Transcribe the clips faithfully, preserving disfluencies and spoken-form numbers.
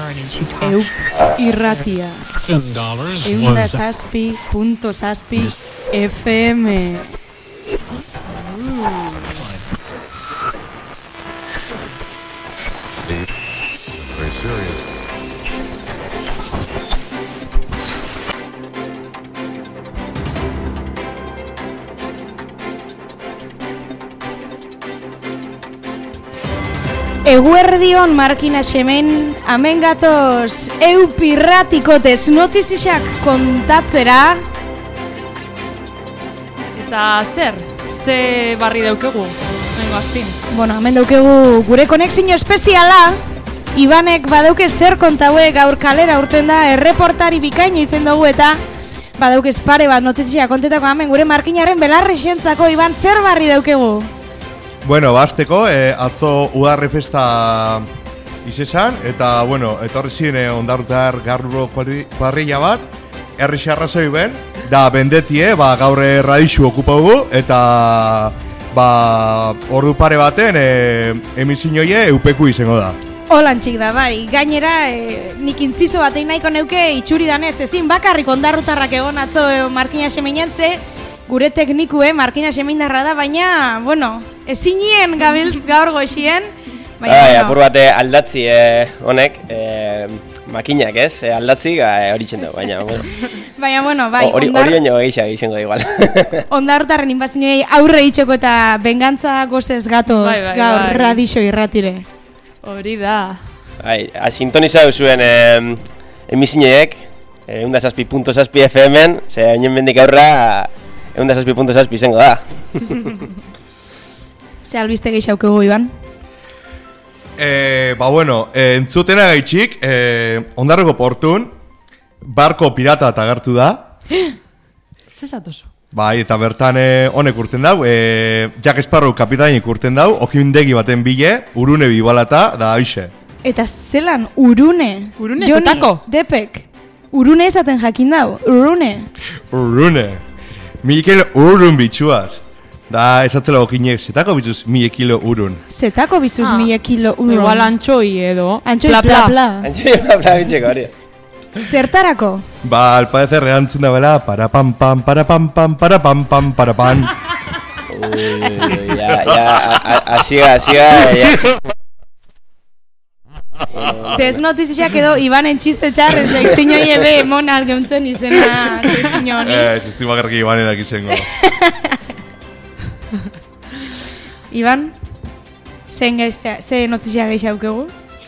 Eup irratia. Eunda zazpi, punto zazpi, F M. Eguerdion markina semen, amen gatoz, Eup irratikotes notizixak kontatzera. Eta zer, ze barri daukegu, nengo azpin? Bueno, hemen daukegu gure konexio espeziala. Ibanek badauke zer kontaue gaur kalera urten da, erreportari bikaina izen dugu eta badauke pare bat notizixak kontetako hemen gure markinaren belarri xientzako. Iban, zer barri daukegu? Bueno, basteko, eh, atzo udarri festa izesan, eta, bueno, etorri ziren eh, ondarrutar garro kuadrilla bat, herri xarrazoi ben, da bendetie, ba, gaur radixu okupagu, eta, ba, ordu pare baten, eh, emisioie eupeku izango da. Holantxik da, bai, gainera, e, nik intzizo batein nahiko neuke itxuri danez, ezin bakarrik ondarrutarrak egon atzo e, markina seminen ze, gure teknikue markina semindarra da, baina, bueno, ezinien gabiltz gaur goxien. Bai, bueno. Apur bate aldatzi eh, honek, eh, makinak ez, eh, aldatzi eh, hori txendo, baina, bueno. Baina, bueno, bai, hori ondar... baino egizak izango igual. Ondarrutarren inbazinoi aurre itxeko eta bengantza gozez gatoz bai, bai, gaur bai. Radixo irratire. Hori da. Bai, sintonizau zuen eh, emisineek, eh, eunda zazpi punto zazpi F M-en, ze hainen mendik aurra, eunda zazpi punto zazpi izango da. Ze albiste geixaukegu, Iban? Eh, ba, bueno, eh, entzutena gaitxik, eh, ondarroko portun, barko pirata eta agertu da. Zezatoso. Bai, eta bertan eh, honek urten dau, eh, Jack Sparrow kapitainik urten dau, okindegi baten bile, urune bibalata, da aixe. Eta zelan, urune? Urune, Joni, zetako? Depek, urune esaten jakin dau, urune. Urune. Mikel urun bitxuaz. Da, esatzela okinek, zetako bizuz mille kilo urun. Zetako bizuz ah. mille kilo urun. Igual antxoi edo. Antxoi pla pla. pla. Antxoi pla pla bitxeko hori. Zertarako? Ba, alpadezer reantzun da bela, para pam pam, para pam pam, para pam pam, para pam. Uy, ya, ya, asiga, asiga, ya. Desnotizia edo Ibanen txiste txarren sekzino ebe mona algeuntzen izena sekzino honi. Eh, ez estima garraki Ibanenak izango. Iban, ze notizia geixaukegu?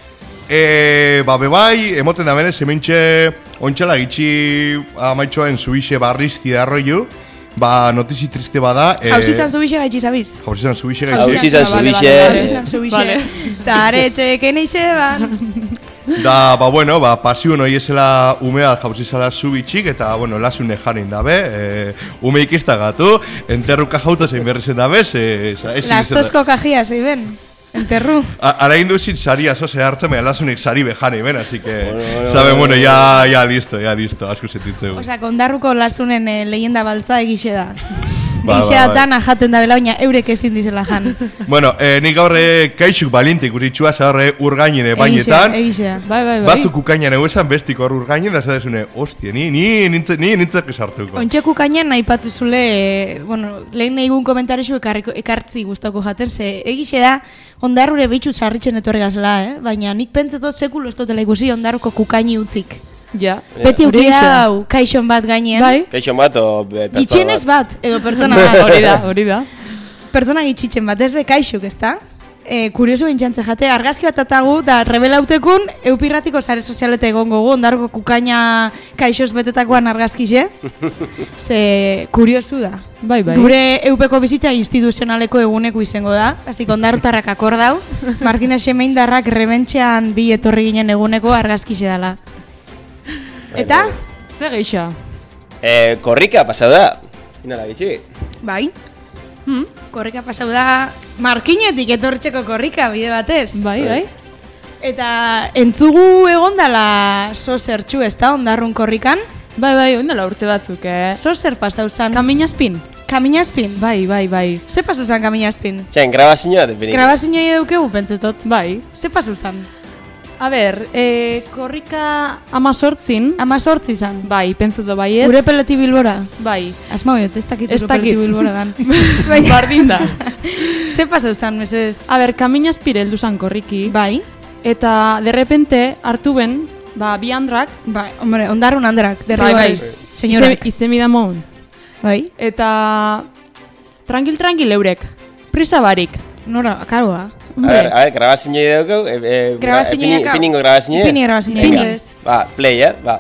Eh, ba, bebai, emoten da benez, hementxe ontxala gitxi amaitxoen zubixe barrizti da arroiu. Ba, notizi triste bada. Eh, Jauzizan zubixe gaitxi zabiz? Jauzizan zubixe gaitxi. Jauzizan zubixe. Jauzizan zubixe. Ta aretxe keneixe, ban. Da, ba, bueno, ba, pasiun hori esela umea jauzizala zubitxik, eta, bueno, lasune jarin dabe, eh, ume ikizta gatu, enterruka jauta zein berrizen dabe, ze... Lastozko kajia, zei ben. Enterru. Ara induzit saria, zo, ze hartzen mea lasunik sari behane, ben, así que... Bueno, bueno, sabe, bueno, ya, ya listo, ya listo, asko sentitzeu. Osa, kondarruko lasunen eh, leyenda baltza egixe da. Ba, egixe ba, da dana jaten da bela, baina eurek ezin dizela jan. Bueno, eh, nik gaurre kaixuk balintik uritxua, zaurre urgainene bainetan. Egixe, egixe. Bai, bai, bai. Batzuk ukainan eguesan bestik hor urgainen, da zadezune, hostia, ni, ni, nintzak ni, nintzak esartuko. Ontxe kukainan nahi patu zule, eh, bueno, lehen egun komentarixu ekartzi guztako jaten, ze egixe da, ondarrure bitxu sarritzen etorri gazela, eh? Baina nik pentsetot sekulo ez dutela ikusi ondarruko kukaini utzik. Ja. Beti uki hau, kaixon bat gainean. Bai. Kaixon bat o pertsona bat. Gitxenez bat, edo pertsona bat. Hori da, hori da. Pertsona gitxitzen bat, ez be kaixuk, ez da? E, kurioso bintxantze jate, argazki bat atagu, da rebelautekun, eupirratiko sare sozialeta egongo gu, ondarruko kukaina kaixoz betetakoan argazkixe. Ze kuriosu da. Bai, bai. Gure eupeko bizitza instituzionaleko eguneko izango da. Hasik ondarrutarrak akordau. Markina Semeindarrak rebentxean bi etorri ginen eguneko argazkixe dela. Eta? Zer geixa? Eh, korrika pasau da. Inala bitxi. Bai. Hmm? Korrika pasau da markinetik etortzeko korrika bide batez. Bai, bai. Eta entzugu egondala zozertxu, ez da, ondarrun korrikan? Bai, bai, ondala urte batzuk, eh? Zozer pasau zan? Kaminazpin. Kaminazpin? Bai, bai, bai. Ze pasau zan kaminazpin? Txain, grabazioa depenik. Grabazioa edukegu pentsetot. Bai. Ze pasau zan? A ber, eh, korrika amazortzin. Amazortzi izan. Bai, pentsutu baiet. Gure peleti bilbora. Bai. Asma horiet, ez dakit Ez gure peleti dakit. bilbora dan. Bardin da. Ze pasau zan, mesez? A ber, kamina espire heldu zan korriki. Bai. Eta derrepente hartu ben, ba, bi handrak. Bai, hombre, ondarrun andrak, derri Bai, bai. baiz. Senyorak. Izemi da mon. Bai. Eta tranquil-tranquil eurek. Prisa barik. Nora, karoa. A ver, a ver, grabazioa dugu. E, e, Grabazioa epini- Epiningo grabazioa. Ipini grabazioa. Venga. Pintzez. Ba, play, eh? Ba.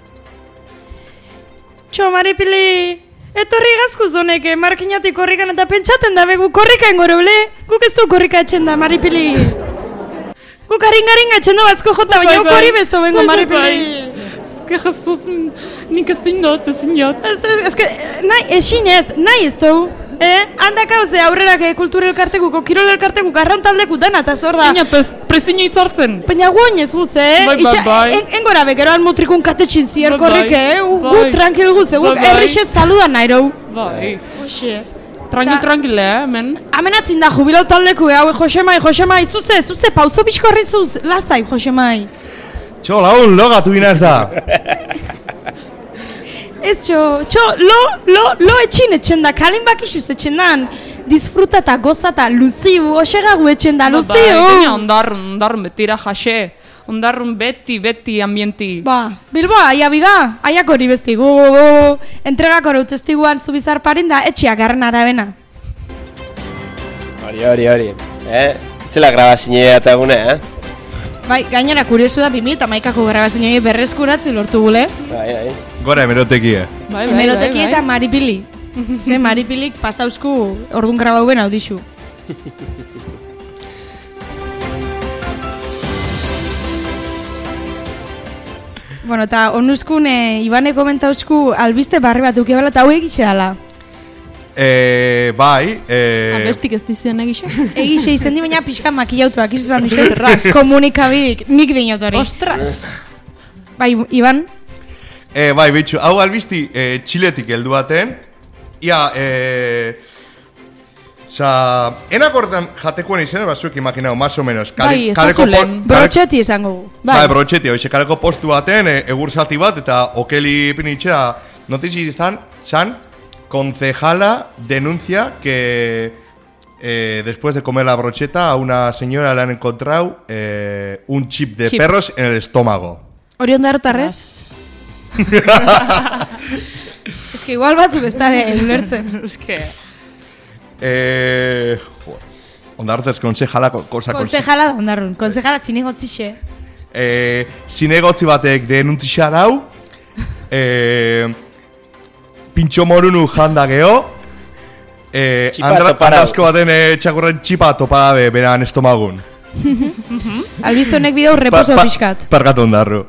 Txo, Maripili, etorri gazku zonek, eh, markinatik korrikan eta pentsaten da begu korrika engorole. Guk ez du korrika etxen da, Maripili. Guk haringarin etxen du bazko jota, baina guk hori besto bengo, Maripili. Ezke Jesus, nik ezin dut, ezin dut. Ez, ez, ez, que, nahi, esin ez, nahi ez du. Eh? Handak hauze aurrerak eh, kultura elkartekuko, kirol elkartekuko, arrantaldeku dana eta zor da. Baina, pez, prezina izartzen. Baina guain ez guz, eh? Bai, bai, Itxa- bai. en- Engora begeroan mutrikun katetxin zier Bai, korrik, bai, eh? Gu bai. tranquil guz, eh? Guk Bai, bai. errixez saludan nahi rau. Bai. Oxe. Tranquil, tranquil, eh, men. Amenatzin da jubilau taldeku, eh? Hau, Josemai, Josemai, zuze, zuze, pauzo bizkorri zuz, lazai, Josemai. Txo, lagun, logatu inaz da. Ez txo, txo, lo, lo, lo etxin etxen da, kalin bakixuz etxen dan, disfruta eta goza eta luziu, osegagu etxen da, Bai, luziu. baina ondarrun, ondarrun betira jase. Ondarrun beti, beti ambienti. Ba, Bilboa, aia biga, aiak hori besti, gu, gu, gu, entregak hori utzestiguan zubizar parin da, etxeak garren arabena. Hori, hori, hori. Eh? Zela grabazioa eta egune, eh? Bai, gainera kuriosu da bi mila hamaikako grabazioa berreskuratzi lortu gule. Bai, bai. Gora hemerotekie. Bai, Hemeroteki eta Maripili. Ze Maripilik pasauzku ordun grabau ben audixu. Bueno, eta onuzkun e, Ibane komentauzku albiste barri bat ukebala eta hau egixe dala. E, bai, e... Abestik ez dizien egixe? Egixe izen di baina pixka makillautuak izuzan dizen komunikabik nik dinotori. Ostras! Bai, Iban? E, bai, bitxu, hau albizti e, txiletik heldu baten. Ia, e... Osa, enak horretan jatekoen izan, bat imaginau, más o menos. Bai, kaleko ezazulen. po- kale- Brotxeti esango gu. Bai, brotxeti, hoxe, kaleko postu baten, e, egur zati bat, eta okeli pinitxea, notizi izan, zan, concejala denuncia que eh, después de comer la brocheta a una señora le han encontrado eh, un chip de Chip. perros en el estómago. Hori ondarrotarrez? Ez que igual batzuk ez da ulertzen. Ez que... Eh, ondartez, concejala, co- cosa Konsejala da ondarrun, konsejala zinegotzixe. Eh, zinegotzi batek denuntzixa dau, eh, pintxo morunu janda geho, eh, Txipa andra, toparau. andrazko baten eh, txakurren txipa topa be, beran estomagun. Albizto honek bideu reposo pixkat. Parkatu ondarru.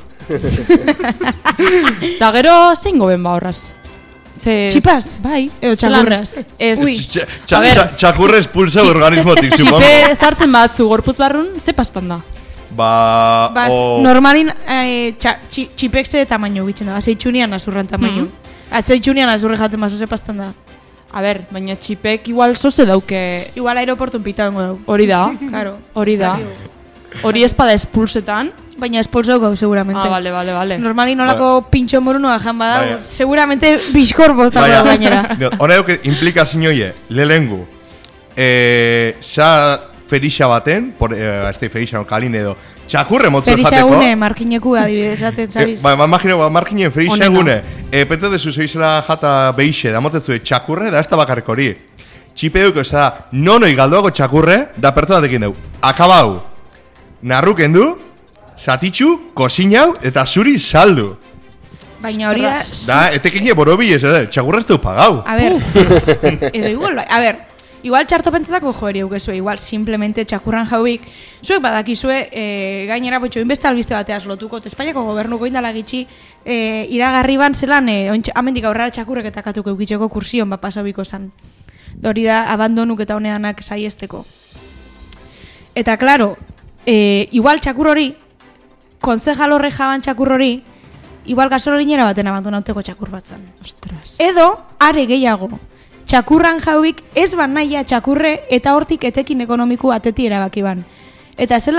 Eta gero zein goben ba horraz? Ze... Txipaz? Bai. Eo Zelan- txakurraz. Ez. Ui. Txa- A txa- ber. txa- Txakurre espulsa organismotik, supongo. Txipe sartzen batzu gorputz barrun, ze paspan da? Ba, Bas, o... normalin eh, txa, txi, txipekse tamaino gitzen da, azeitxunian azurran tamaino. Mhm. Azeitxunian azurre jaten bazo zepazten da. A ber, baina txipek igual zoze dauke Igual aeroportun pita bengo dau. hori da. Claro. Hori da. Hori espada espulsetan. Baina espolzoko seguramente. Ah, vale, vale, vale. Normalin nolako pintxo morunoa jan bada, Baina. seguramente bizkor bostako Baina, gainera. Hone que implika zinioie, lehengu, eh, sa ferixa baten, por, eh, este ferixa, kalin edo, txakurre motzu Ferixa jateko. egune, markineku adibidez, esaten Eh, zabiz. ba, ma imagino, ba, markinen ferixa Onena. egune, eh, pete dezu zoizela jata behixe, da motetzu txakurre, da ez da bakarrik hori. Txipe duko, ez da, nonoi galdoako txakurre, da pertsonatekin dugu. Akabau, narruken du, zatitxu, kozinau, eta zuri saldu. Baina hori da... Da, etekine borobi ez, eh, txakurra ez du pagau. A ver, edo igual, bai, a ver, igual txarto pentsatako joeri eukezue, igual simplemente txakurran jauik, zuek badakizue, e, gainera botxo, inbeste albiste bateaz lotuko, Espainiako gobernuko indala gitxi, e, iragarri ban zelan, e, ointxe, amendik aurrera txakurrek eta katuko eukitzeko kursion bat pasabiko zan. Hori da, abandonuk eta honeanak saiesteko. Eta, klaro, e, igual txakur hori, konzejal horre jaban txakur hori, igual gasolinera baten abandonauteko txakur bat zan. Ostras. Edo, are gehiago, txakurran jauik ez ban nahia txakurre eta hortik etekin ekonomiku ateti erabaki ban. Eta zelan,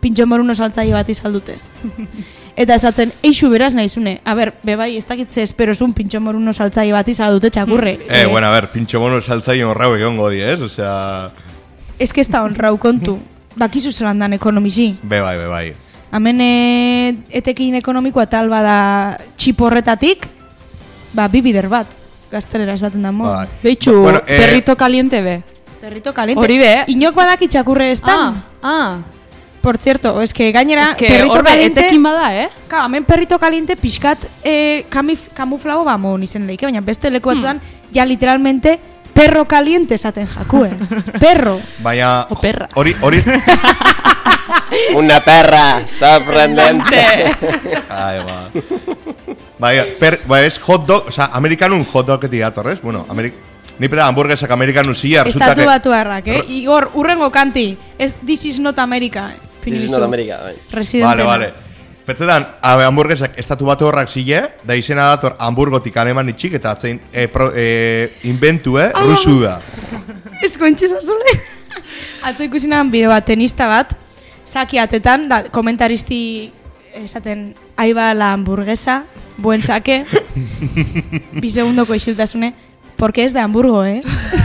pintxo moruno saltzaile bat izaldute. Eta esatzen, eixu beraz nahizune. A ber, bebai, ez dakitze esperozun pintxo moruno saltzaile bat izaldute txakurre. Eh, eh, bueno, a ver, pintxo moruno saltzaile honrau egongo di, ez? Osea... Ez que ez da honrau kontu. Bakizu zelan dan ekonomizi. Bebai, bebai. Hemen e, etekin ekonomikoa tal bada txiporretatik, ba, bi bider bat. Gaztelera esaten da mo. Bai. Beitxu, Bueno, eh, perrito caliente be. Perrito caliente. Hori be. Inok badaki txakurre estan. Ah, ah. Por cierto, es que gainera Es que perrito horbe caliente... etekin bada, eh? Ka, hemen perrito caliente pixkat eh, kamif, kamuflago ba mon izen leike, baina beste leku batzuan ja literalmente perro caliente esaten jakue. Perro. Baina... O perra. Hori... hori... Una perra sorprendente. Ai, ba. Baina, per, ba, ez hot dog, oza, amerikanun hot dogetik datorrez, bueno, amerik... Ni peda hamburguesak amerikanun zila, resulta Estatu que... batu harrak, eh? Igor, urrengo kanti. Es, this is not America. This is not America, bai. Residente. Vale, vale. Petetan, hamburguesak estatu batu horrak zile, da izena dator hamburgotik aleman itxik, eta atzein e, pro, e, inventu, eh, rusu da. Ez kontxeza zule. Atzo ikusi nahan bideo bat, tenista bat, saki atetan, da, komentaristi esaten, aiba la hamburguesa, buen sake, bi segundoko isiltasune, porque es de Hamburgo, eh?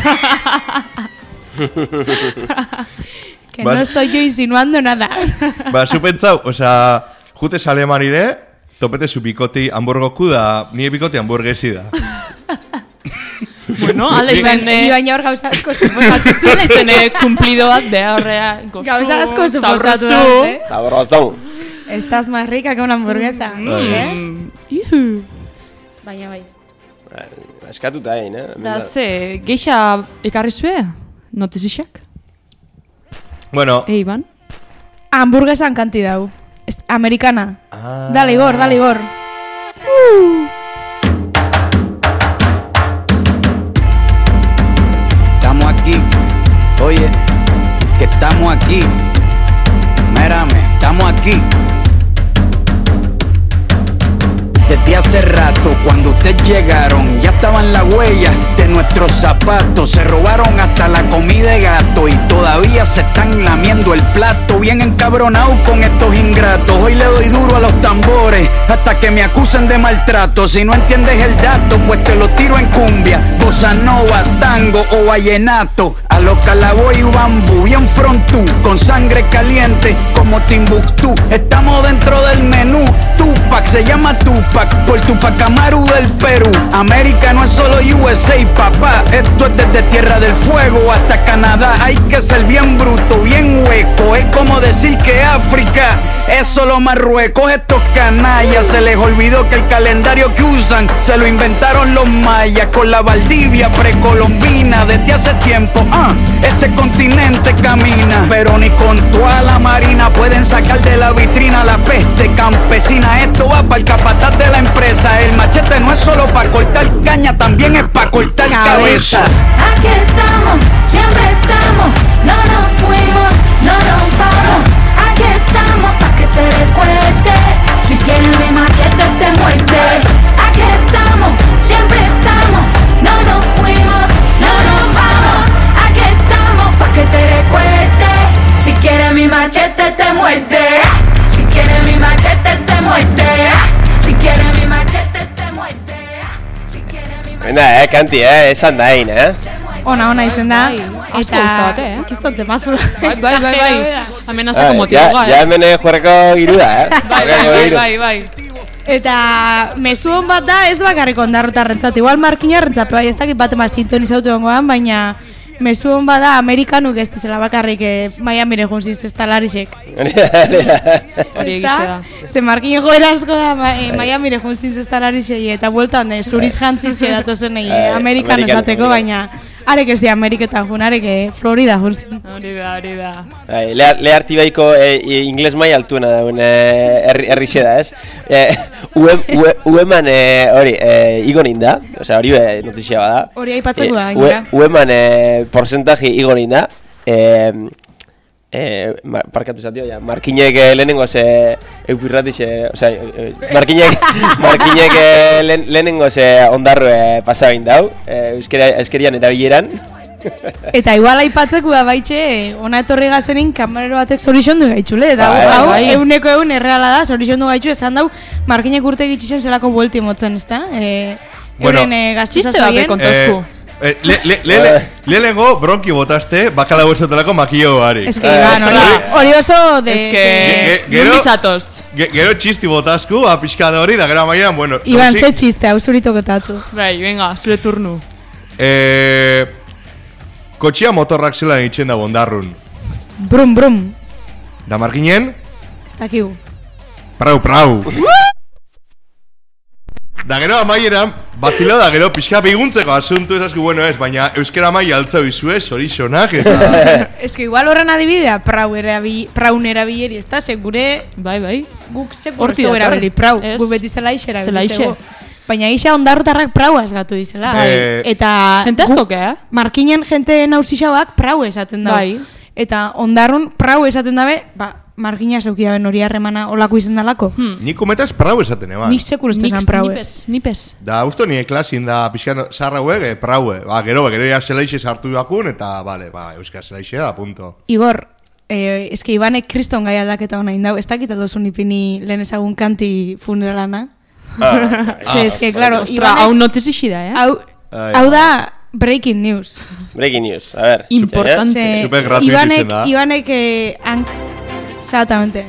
Que no estoy yo insinuando nada. Ba, zu pentsau, oza, jute alemanire, topete zu bikoti hamburgoku da, nire bikoti hamburguesi da. Bueno, ale zen, Ni baina hor gauza asko suposatu zuen zen kumplido bat beharrea, gozu, Gauza asko suposatu sabroso. eh? Sabroso. Estás más rica que una hamburguesa, eh? Ihu. Baina bai. Eskatuta egin, eh? Da ze, geixa ekarri zue? Notizixak? Bueno, E, Iban? Hamburguesan kanti dau. Es, americana. Ah. Dale, Igor, dale, Igor. Estamos aquí, oye, que estamos aquí. Mírame, estamos aquí. Desde hace rato, cuando ustedes llegaron, ya estaban las huellas de nuestros zapatos. Se robaron hasta la comida de gato y todavía se están lamiendo el plato. Bien encabronados con estos ingratos. Hoy le doy duro a los tambores hasta que me acusen de maltrato. Si no entiendes el dato, pues te lo tiro en cumbia, bossa nova, tango o vallenato. A los Calaboy y bambú, bien frontú, con sangre caliente como Timbuktu. Estamos dentro del menú. Tupac se llama Tupac por Tupac Amaru del Perú. América no es solo U S A, papá. Esto es desde Tierra del Fuego hasta Canadá. Hay que ser bien bruto, bien hueco. Es como decir que África es solo Marruecos. Estos canallas se les olvidó que el calendario que usan se lo inventaron los mayas con la Valdivia precolombina. Desde hace tiempo, ah, este continente camina, pero ni con toda la marina pueden sacar de la vitrina la peste campesina. Esto va para el capataz de la empresa. El machete no es solo para cortar caña, también es para cortar cabeza. Aquí estamos, siempre estamos, no nos fuimos, no nos vamos. Aquí estamos pa' que te recuerde, si quieres mi machete te muerde. Aquí estamos, siempre estamos, no nos fuimos, no nos vamos. Aquí estamos pa' que te recuerde, si quieres mi machete te muerde. Si quieres mi machete te muerde. Si quieres mi machete te muerde. Si quieres mi machete. Baina, eh, kanti, eh, esan da egin, eh? Ona, ona izen da. Bai, asko gustate, eh? Kiston temazo. Bai, bai, bai, bai. Amenazako Bai, motiboa, ja, ja eh? hemen eh, juerreko girua, eh? Bai, bai, bai, bai, bai. Eta mezu hon bat da ez bakarrik ondarrotarrentzat. Igual markinarrentzat, bai, ez dakit bat emaz sintonizautu gongoan, baina mezu hon bat da amerikanuk ez dizela bakarrik eh, Miamire junzin zestalarisek. Hori egixe da. Ze markino joera asko da ma, eh, Miamire junzin zestalarisei eta bueltan eh, zuriz jantzitxe datozen eh, Eh, amerikan Amerikan, esateko, Amerikan. baina arek ez Ameriketan jun, arek eh, Florida junzin. Hori da, hori da. Bai, le, le artibaiko e, e, ingles mai altuena dauen e, herri, herrixe da, ez? E, ue, ue, ueman e, hori, e, igo ninda, osea, hori be notizia bada. Hori aipatzeko da, E, gainera. ue, ueman e, porcentaji igo ninda, e, e, mar, parkatu zatio, ja, markinek e, lehenengo ze eupirrati ze, osea, e, markinek, markinek e, lehen, lehenengo ze ondarru e, pasabein dau, e, euskera, euskerian erabileran, Eta igual aipatzeko da baitxe, ona etorri gazenin kamarero batek zorixondu gaitxule. Eta Bai, hau, bai. euneko eun erreala da, zorixondu gaitxu, esan dau, Markinek urte gitxisen zelako buelti motzen, ezta? E, Bueno, euren e, gaztuza txiste bat zoien. kontazku. Eh, le, le, le, le, lehenengo bronki botaste bakala huesotelako makillo barik. Ez que, Iban, hori, hori oso de... Ez que... Ge- gero- Nundizatoz. Ge, gero txisti botazku, apixka de hori, da gero amaian, bueno... Iban, tosi- ze txiste, hau zuritokotatu. Bai, venga, zure turnu. Eh, kotxia motorrak zelan itxen da bondarrun. Brum, brum. Da marginen, Ez dakigu. prau, prau. Da gero amaieran, bazilo da gero pixka biguntzeko asuntu esazku, bueno ez, baina euskera mai altzau izue, sorixonak, eta... Ez que igual horren adibidea, prau erabi, praun erabileri, ez da, segure Bai, bai. guk sekur Hortik ez dugu dator. erabili, prau. Ez. Guk beti zela ixe erabili Zelaixe. zego. Baina isa ondarrutarrak prau asgatu dizela. Bai. Eta... Jente guk- askok, eh? Markinen jente nausixauak prau esaten da. Bai. Eta ondarrun prau esaten dabe, ba, Markina zeukia ben hori harremana olako izen dalako. Hmm. Nik umetaz prau esaten, eban. Nik sekur ez esan prau. Nipes, nipes. Da, usto nire klasin da pixkan sarrauek, eh, praue. Ba, gero, gero ya zelaixe sartu jakun, eta, bale, ba, euskara zelaixe da, punto. Igor, eh, eske Ibanek kriston gai aldaketa hona indau, ez dakit aldozun ipini lehen ezagun kanti funeralana. Ah, Ze, eske, klaro, Ostra, hau notizixi da, eh? hau, Ai, hau ba. da breaking news. breaking news, a ver. Importante. ¿eh? Ze, Super gratuito Ibanek, izen da. Ibanek, eh, han... Exactamente.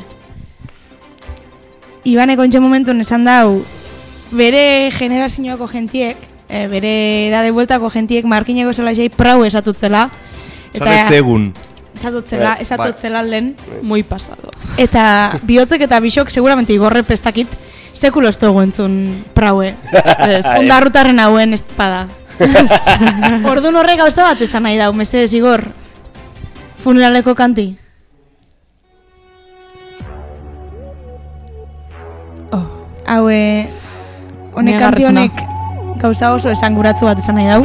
Ibanek ontxe momentun esan dau, bere generazioako jentiek, eh, bere edade bueltako jentiek markineko zela jai prau esatutzela. Zanet zegun. Esatutzela, Bai. esatutzela lehen. Muy pasado. Eta bihotzek eta bisok seguramente igorre pestakit sekulo ez dugu entzun praue. Ez. Ondarrutarren hauen ez bada. Orduan horre gauza bat esan nahi dau, mesedez Igor. Funeraleko kanti. Oh. Hau, eh, honek kanti Negarrezuna. honek gauza oso esanguratzu bat esan nahi dau.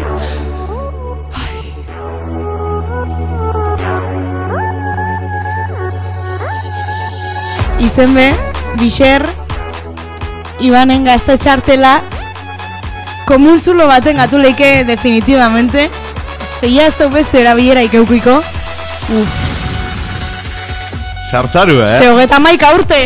Izen be, Bixer, Ibanen gazte txartela, komunzulo baten gatu leike definitivamente. Zeia ez dau beste erabilera ikeukuiko. Uf, Sartzaru, eh? ze hogeta maika urte.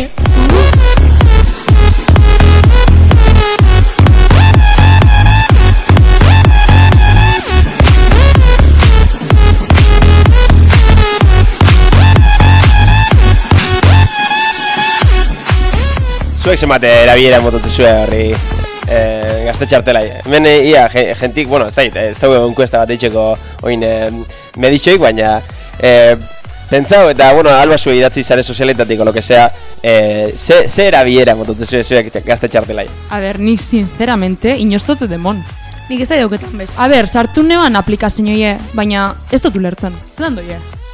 Zuek zenbate erabilera mototezue horri eh, gazte txartela. Hemen eh, ia, gen- gentik, bueno, ez da, ez da enkuesta bat eitzeko oin eh, meditxoik, baina eh, pentsau, eta, bueno, alba zue idatzi sare sozialetatik, o lo que sea, eh, ze, ze erabilera mototezue zuek gazte txartela. A ber, ni sinceramente inostotze demon. Nik ez da dauketan bez. A ber, sartu neban aplikazioie, baina ez dut ulertzen. Zelan doie?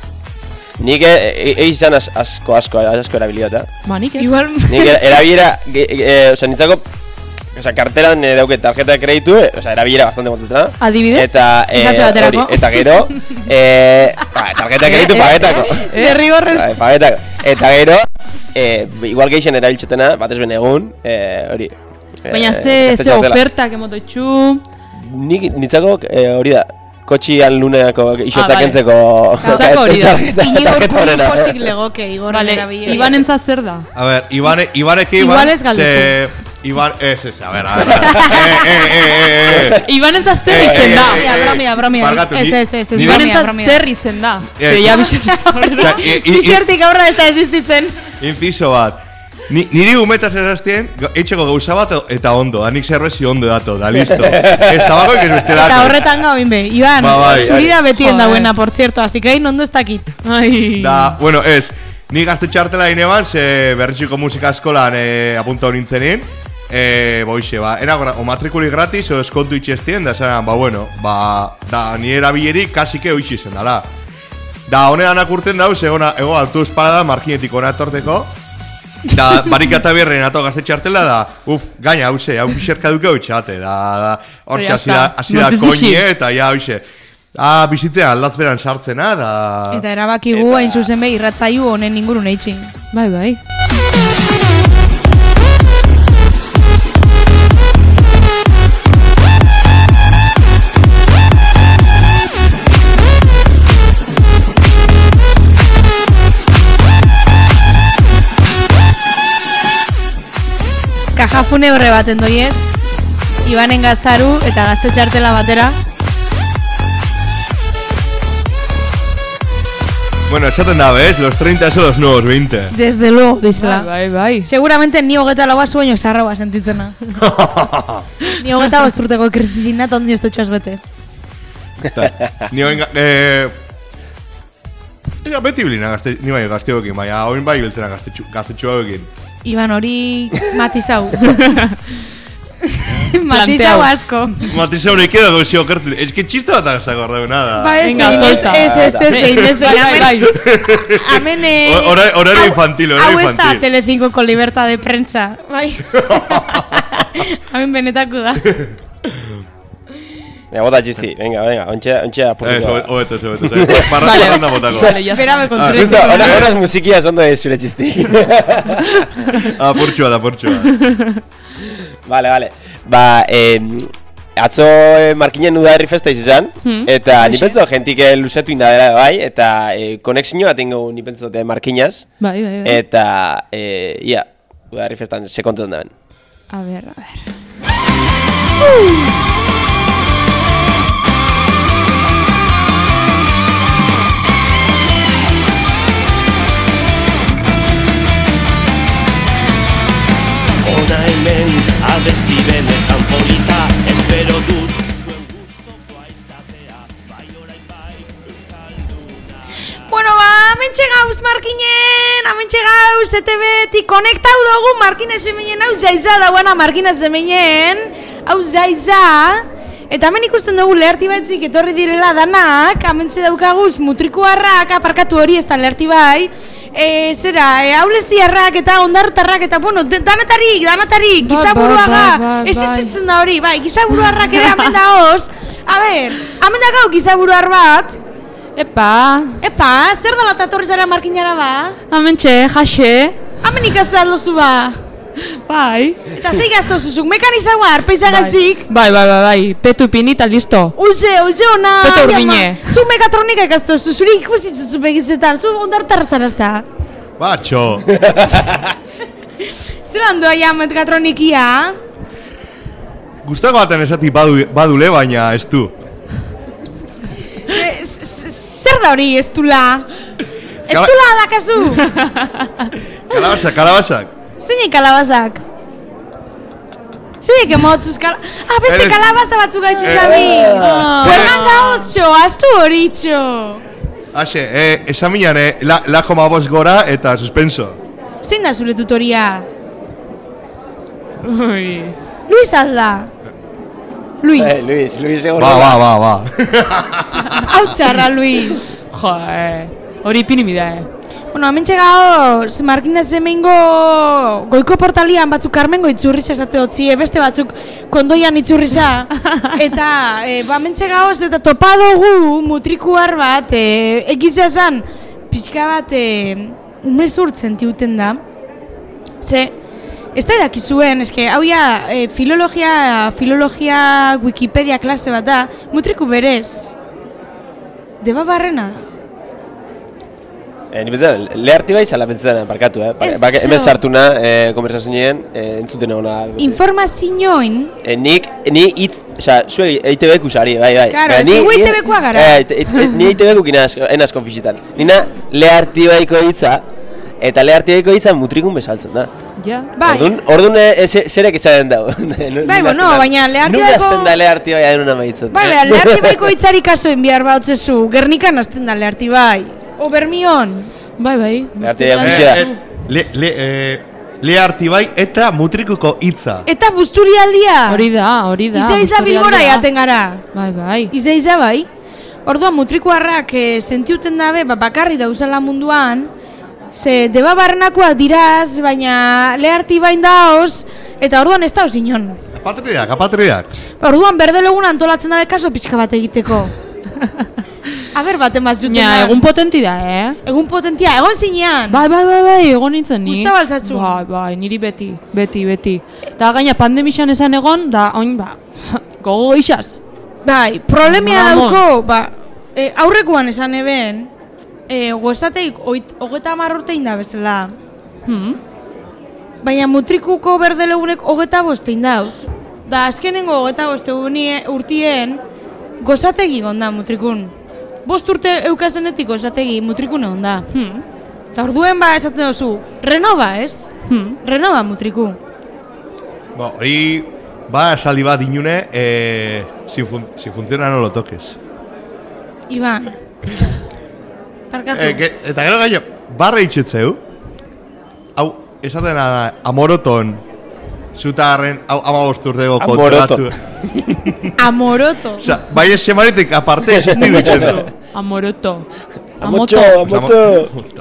Nik egizan e, e, asko, asko, asko erabiliot, eh? Ba, nik ez. Igual, Nik era- erabilera, ge- ge- eh, oza, nintzako, oza, karteran eh, dauket tarjeta de kreditu, eh, oza, erabilera bastante motetena. Adibidez? Eta, eh, Esate baterako. hori, eta gero, eh, ba, tarjeta de kreditu pagetako. derrigorrez. Bai, pagetako. Eta gero, eh, igual geixen erabiltxetena, batez ben egun, eh, hori. eh, Baina ze, gazte ze txartela. ofertak emotoitxu... Nik nintzako eh, hori da, kotxian luneako isotzak Ah, bai. entzeko... Gauzako hori da. Inigo tarjeta horrena. posik legoke Igor Vale, erabilera. Iban entzat zer da? A ver, Ibane, Ibaneke Iban... Igual ez galduko. se- Iban, ez, ez, a ver, a ver, a ver. eh, eh, eh, eh, eh. Iban entzat zer Eh, izen eh, da? eh, Bromia, bromia, bromia. Barkatu, Ez, ni- ez, ez, ez, ni- Iban bromia, entzat bromia. zer izen da? Eh, Ze ja bixen... Osea, i- i- i- Bixertik aurra ez da existitzen. Inciso bat. Ni, niri umetaz esaztien, etxeko gauza bat eta ondo, da nik zerbezi ondo dato, da listo. Ez tabako ikes beste dato. Eta horretan gau inbe. Iban, Ba, bai, zuri da bai. betien Joder. dauena, por cierto, así que hain ondo ez dakit. Ai... Da, bueno, ez, ni gazte txartela ineban, ze berritxiko musika eskolan e, apuntau nintzenin. E, boixe, ba, era o matrikuli gratis o eskontu itxestien, da zan, ba, bueno, ba, da, nire erabilerik kasike hoitxe zen dala. Da, honean akurten dauz, egona, ego altu esparada, markinetik ona etorteko. Da, barikata berren ato gazte txartela da, uf, gaina, hause, hau pixerka duke hoitxate, da, da, hortxe Ya hasi da, está. hasi da Notizixi. koine, eta ja, hause. Ah, bizitzea aldatzberan sartzena, da... Eta erabakigu hain zuzen be irratzaiu honen ingurun eitxin. Bai, bai. Jafune horre baten doiez. Ibanen gaztaru eta gazte txartela batera. Bueno, esaten da, ¿ves? Los treinta son los nuevos veinte. Desde luego, dizela. Bai, bai, bai. Seguramente ni hogeta laua sueño zarroa sentitzena. Ni hogeta bosturteko krisisina eta ondi ez dutxoaz bete. Ni oin... Eh... Ega beti bilina gazte, ni bai gazteokin, baina oin bai biltzena gaztetxoekin. Iban hori matizau. Matizau asko. Matizau nahi queda gozio okertu. Ez que txista bat agazako arreu nada. Ba ez, Venga, ez, solta. ez, ez, ez, ez, Bai, bai. Amen, eh... Horario infantil, horario Hau ez da infantil. Telecinco con libertad de prensa. Bai. Amen benetako da. Venga, bota txisti, venga, venga, ontxe, ontxe Ez, apurtuko. hobeto, hobeto. Barra barranda botako. Vale, ya. Berabe con Ah, tres. justo, hona, honaz musikia zondo ez zure txisti. Apurtxua da, apurtxua. Vale, vale. Ba, eh, atzo eh, Markinen udaberri festa izan, Hmm. eta ni pentso jentik eh, luzetu indadera bai, eta eh, konexio bat ingo ni pentso de Markinaz, Bai, bai, bai. eta eh, ia, udaberri festan se konten daben. A ver, a ver. Ona hemen abesti benetan polita, espero dut zuen gustokoa izatea, bai orain bai euskalduna. Bueno, ba, amentxe gauz Markinen, amentxe gauz, E T B-ti konektau dugu Markines eminen, hau zaiza dauana Markines eminen, hau zaiza, eta hemen ikusten dugu leherti baitzik etorri direla danak, amentxe daukaguz mutrikuarrak, aparkatu hori ez da leherti bai, e, zera, e, aulestiarrak eta ondartarrak eta, bueno, de, danatarik, danatarik, Ba, gizaburuaga, ba, ba, ba, ez bai. existitzen da hori, bai, gizaburuarrak ere amen daoz, a ber, amen dakau gizaburuar bat, Epa, epa, zer dala tatorri zara Markinara ba? amentxe, jaxe. Hemen ikazte aldozu ba. Bai. Eta zei gazto zuzuk, mekanizagoa arpeizagatzik. Bai, bai, bai, bai. Petu pinita, listo. Uze, uze ona. Peto jama. urdine. Zu mekatronika ikazto zu, zuri ikusitzuzu begizetan, zu ondartarra zarazta. Batxo. Zeran doa ja mekatronikia? Gustako baten esati badu, badule, baina ez du. E, z- z- Zer da hori, ez dula? Ez Kala- dula dakazu? Kalabazak, kalabazak. Zeinek kalabazak? Zeinek emotzuz kala... Ah, beste Eres- kalabaza batzuk gaitxe Eh, zabiz. eh. Huerman gaoz txo, astu hori txo. Haxe, eh, esan minan, eh, la, la koma bost gora eta suspenso. Zein da zure tutoria? Ui. Luis alda. Luis. Eh, Luis, Luis egon. Ba, ba, ba, ba. Hau txarra, Luis. Jo, eh. Hori pinimida, eh. Bueno, hemen txegaoz, Markinez hemengo goiko portalian batzuk Carmengo itzurriza esate dutzi, beste batzuk kondoian itzurriza. Eta, e, ba, hemen txegaoz, eta topa dugu mutrikuar bat, e, egizia zan, pixka bat, e, umezurt sentiuten da. Ze, ez da edakizuen, eske, hau ja, e, filologia, filologia Wikipedia klase bat da, mutriku berez. Deba barrena da. Eh, ni pentsan, leharti bai zala pentsan parkatu, eh? Ez Bak, hemen zo. sartuna, eh, konversazioen, eh, entzuten egona. Informazioin, Eh, nik, ni hitz, osea, zuek E I T B-ku sari, bai, bai. Claro, Baina ez ni- dugu ni- E I T B-koa gara. Eh, et- et- et- ni E I T B-kuk inaz, enaz konfizitan. Nina leharti baiko hitza, eta leharti baiko hitza mutrikun bezaltzen da. Ja. bai. Orduan, orduan eh, ze- zerek izaten dago. Bai, bueno, baina leharti baiko... baiko- Nun da leharti bai adun amaitzen. Bai, bai, leharti baiko hitzari kasoen behar bautzezu, Gernikan azten da leharti bai. Obermion. Bai, bai. Leharti Eh, baiko eh, le, le, eh, le artibai eta mutrikuko hitza. Eta busturialdia. Hori da, hori da. Iza iza historialdia. bilbora jaten gara. Bai, bai. Iza iza bai. Orduan mutrikuarrak e, sentiuten dabe, ba, bakarri dauzela munduan, ze deba barrenakoak diraz, baina leharti bain daoz, eta orduan ez dauz inon. Apatriak, apatriak. Orduan berdelegun antolatzen dabe kaso pixka bat egiteko. Aber baten bat zuten Ja, da. egun potenti da, eh? Egun potentia, egon zinean. Bai, bai, bai, bai, egon nintzen ni. Gustaba altzatzu? Bai, bai, niri beti, beti, beti. Da gaina pandemixan esan egon, da oin, ba, gogo geixaz. Bai, problemia Ramon. dauko, ba, e, aurrekoan esan eben, e, gozateik hogeita hamar urte inda bezala. Hmm? baina mutrikuko berdelegunek hogeta bostein dauz. Da azkenengo hogeta bostegunie urtien gozategi gonda mutrikun. Bost urte eukazenetik gozategi mutrikun egon da. Hmm. Eta orduen ba esaten duzu, renova ez? Hmm. Renova mutriku. Ba, hori, ba, esaldi bat inune, eh, si, fun si funciona no lo toques. Iban. Parkatu. Eh, que, eta gero gaino, barra itxetzeu, hau, esaten da, amoroton, zutagarren, hau, amabost urtego Amoroto. Amoroto. Osa, bai ez semanitek aparte existidu itzen. Amoroto. Amoto, Amoto. amoto.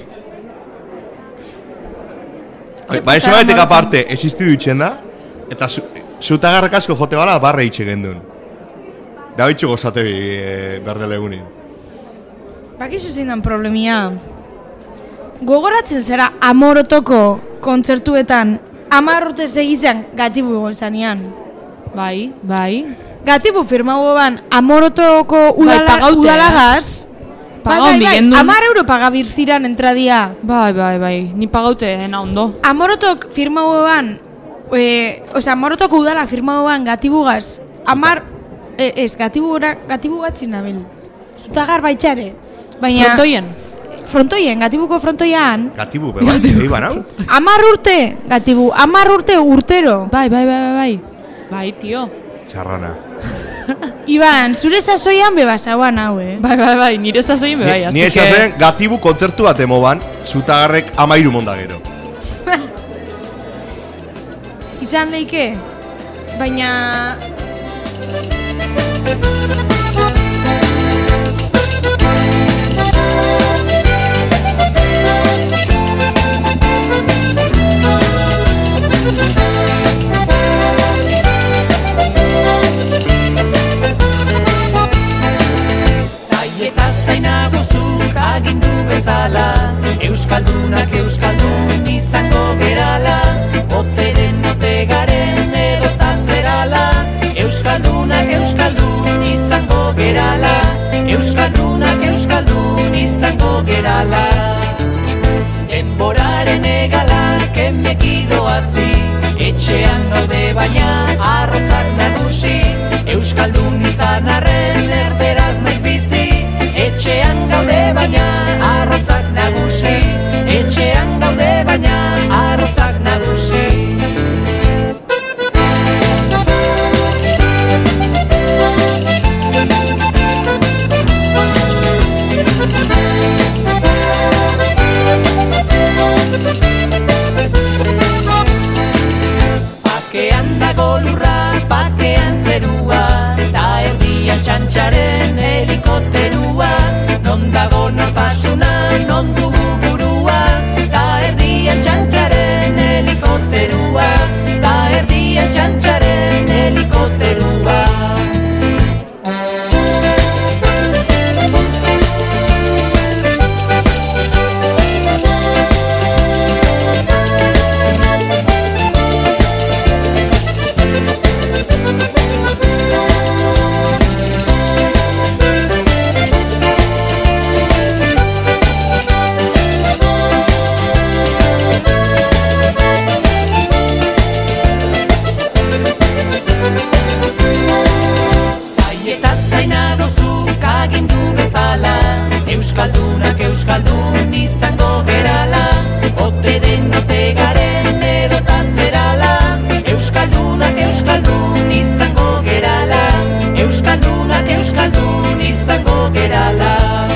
Bai ez semanitek aparte existidu itzen da, eta zu, zutagarrak asko jote bala barra itxe gendun. Da bitxu gozate e, berdelegunin. Bakizu zindan problemia. Gogoratzen zera Amorotoko kontzertuetan hamar urte segitzen gatibu egon zanean. Bai, bai. Gatibu firmau ban Amorotoko udala, pagaute, udalagaz. Pagaun bigendun. Amar euro pagabir ziran entradia. Bai, bai, bai. Ni pagaute ena ondo. Amorotok firmau ban, e, oza, Amorotoko udala firmau ban gatibugaz. Amar, e, ez, gatibu, gatibu bat zinabil. Zutagar baitxare. Baina... Frontoien. Frontoien, gatibuko frontoian. Gatibu, beba, iban hau? Amar urte, gatibu, amar urte urtero. Bai, bai, bai, bai, bai. Bai, tio. Txarrana. Iban, zure sasoian bebasauan hau, eh? Bai, bai, bai, nire sasoien bai, Ni así ni esaten gatibu kontzertu bat emoban, zutagarrek amairu monda gero. Izan leike, baina... Zaieta zainagozuk agindu bezala, Euskaldunak Euskaldun izango gerala, Oteren otegaren edota zerala, Euskaldunak Euskaldun izango gerala, Euskaldunak Euskaldun izango gerala. Denboraren egalak emekidoazi, etxean gaude baina arrotzak nagusi, Euskaldun izan arren erderaz naiz bizi, etxean gaude baina arrotzak nagusi, etxean gaude baina arrotzak nagusi. Bakean dago lurra, bakean zerua, ta erdian txantxaren helikopterua, non dago nortasuna, non dugu burua, ta erdian txantxaren helikopterua, ta erdian txantxaren helikopterua. Euskaldunak Euskaldun izango gerala, ote den ote garen edota zerala, Euskaldunak Euskaldun izango gerala, Euskaldunak Euskaldun izango gerala.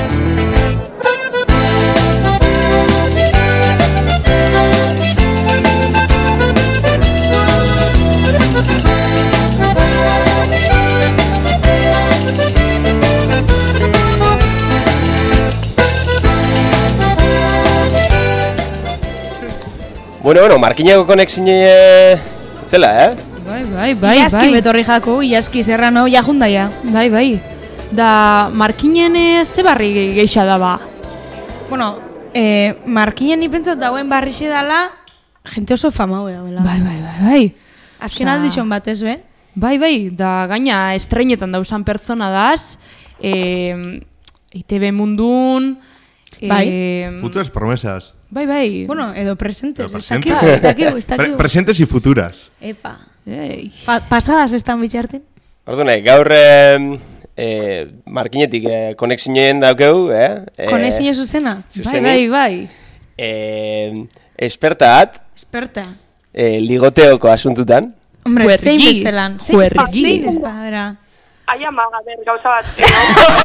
Bueno, bueno, markinako konexine zela, eh? Bai, bai, bai, Iaski bai. betorri jaku, Iaski zerrano, jajundaia. Bai, bai. Da, markinen eh, ze barri ge- geixa da ba? Bueno, eh, markinen nipentzot dauen barrixe dala, gente oso famau dauela. Bai, bai, bai, bai. Azken Osea, aldixon batez, be? Bai, bai, da gaina estreinetan dauzan pertsona daz, e, I T B mundun, Bai. Eh, Futuras promesas. bai, bai. Bueno, edo presentes, Edo ez presentes. dakigu, ez dakigu, ez Pre dakigu. presentes y futuras. Epa. Ei. Pa pasadas estan bitxartin? Ordune, gaur eh, eh, markinetik eh, konexioen daukeu, eh? eh Konexio zuzena? Bai, zuzeni. bai, bai. Eh, espertat, Esperta. eh, ligoteoko asuntutan. Hombre, Juergi. zein bestelan. Zein Juergi. espa, zein espa, bera. Ai ama, a ber, gauza bat.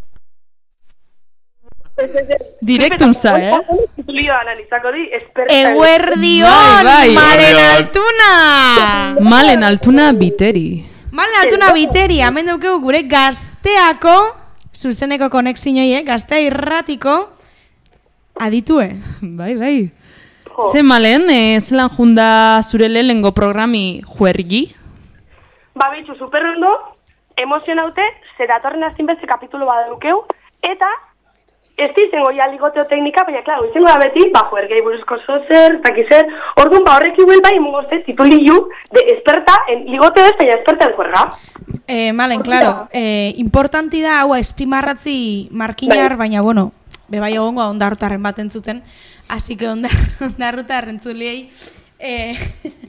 Direktun za, eh? Titulio anan izako di, esperta. Eguerdion, Bai, bai. Malen Eguerdion. Altuna! Malen Altuna biteri. Malen Altuna biteri, hemen daukegu gure gazteako, zuzeneko konexioie, gaztea irratiko, aditue. Bai, bai. Ze Malen, eh, zelan junda zure lehenengo programi Juergi? Ba, bitxu, superrondo, emozionaute, ze datorren azin beste kapitulo badukeu, eta ez dizengo ja ligoteo teknika, baina, klaro, izango da beti, ba, juergei buruzko zozer, takizer, orduan, ba, horrek igual bai, imugozte, tituliu, de esperta, en ligoteo ez, baina esperta en juerga. Eh, Malen, claro, eh, importanti da, hau, espimarratzi markinar, baina, bueno, bebai egongo ondarrutarren bat entzuten, así que ondar, ondarrutarren zuliei, eh,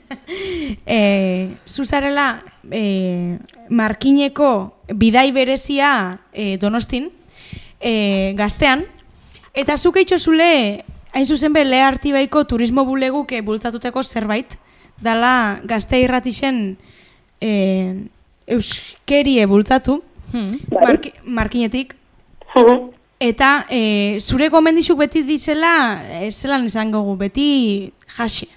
eh, zuzarela, eh, markineko bidai berezia eh, Donostin, eh, gaztean, eta zuk eitxo zule, hain zuzen be, Lea Artibaiko turismo buleguk bultzatuteko zerbait, dala gaztea irratixen eh, euskerie bultzatu, Hmm. marki, markinetik, eta eh, zure gomendizuk beti dizela, eh, zelan esango gu, beti jase.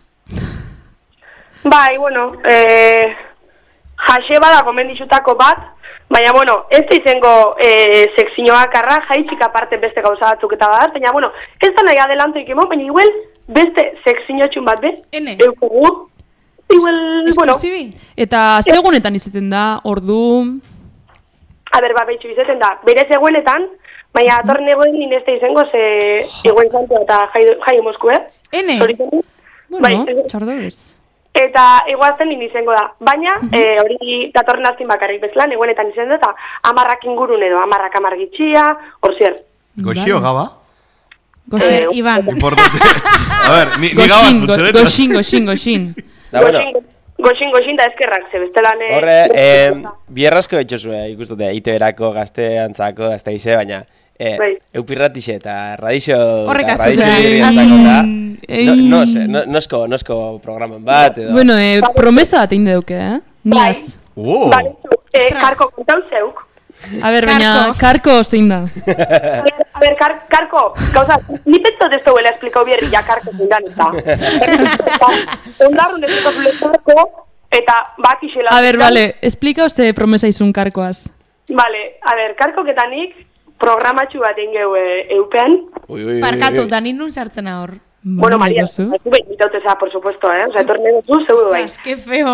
Bai, bueno, eh, jase bada gomendizutako bat, baina, bueno, ez da izango eh, sekzioak arra, jaitxik aparte beste gauza batzuk eta badaz, baina, bueno, ez da nahi adelanto ikemo, baina igual beste sekziotxun bat be, Ene. eukogu, igual, bueno, Esklusibi? Eta segunetan izaten da, ordu... a ber, ba, behitxu izaten da, bere zegoenetan, baina atorren egoen ninezte izango, ze eguen zantua eta jaio Mosku, eh? Ene? Zoritenu. Bueno, Bai, txardo bez. eta egoazten nini izango da. Baina, eh, hori datorren aztin bakarrik bezlan, eguenetan izan da, eta amarrak ingurun edo, amarrak amargitxia, hor zier. Goxio gaba. Goxin, Eh, Iban. Importante. A ver, ni, ni gabas goxin, go- putzeretan. goxin, goxin, goxin. Da, bueno, Goxin, goxin, goxin da eskerrak, ze bestelan... eh, horre, eh, bierrasko etxosue, ikustute, I T B-erako, gazteantzako, gazte ize, baina... Eh, Bai. eupirratixe eta radixo... Horrek eta astutu radixo da, guztientzako da. Ei. No, no, sé, no, nosko, nosko programan bat, edo... Bueno, eh, promesa bat egin duke, eh? Niaz. Oh. Bai, eh, Ostras. karko kontau zeuk. A ber, baina, karko zein da. A ber, a ber, kar, karko, gauza, ni pentsot ez duela esplikau bierri ja karko zindan, eta... Ondarrun ez dut zule karko, eta bak isela... A ber, vale, explika ze promesa izun karkoaz. Vale, a ber, karkoketanik programatxu bat ingeu e, eupean. Ui, ui, ui, Parkatu, ui. da ninun sartzen ahor. Bueno, Maria, gozu. zu behin itauteza, por supuesto, eh? Osa, etorne duzu, seguro bai. Ostras, que feo.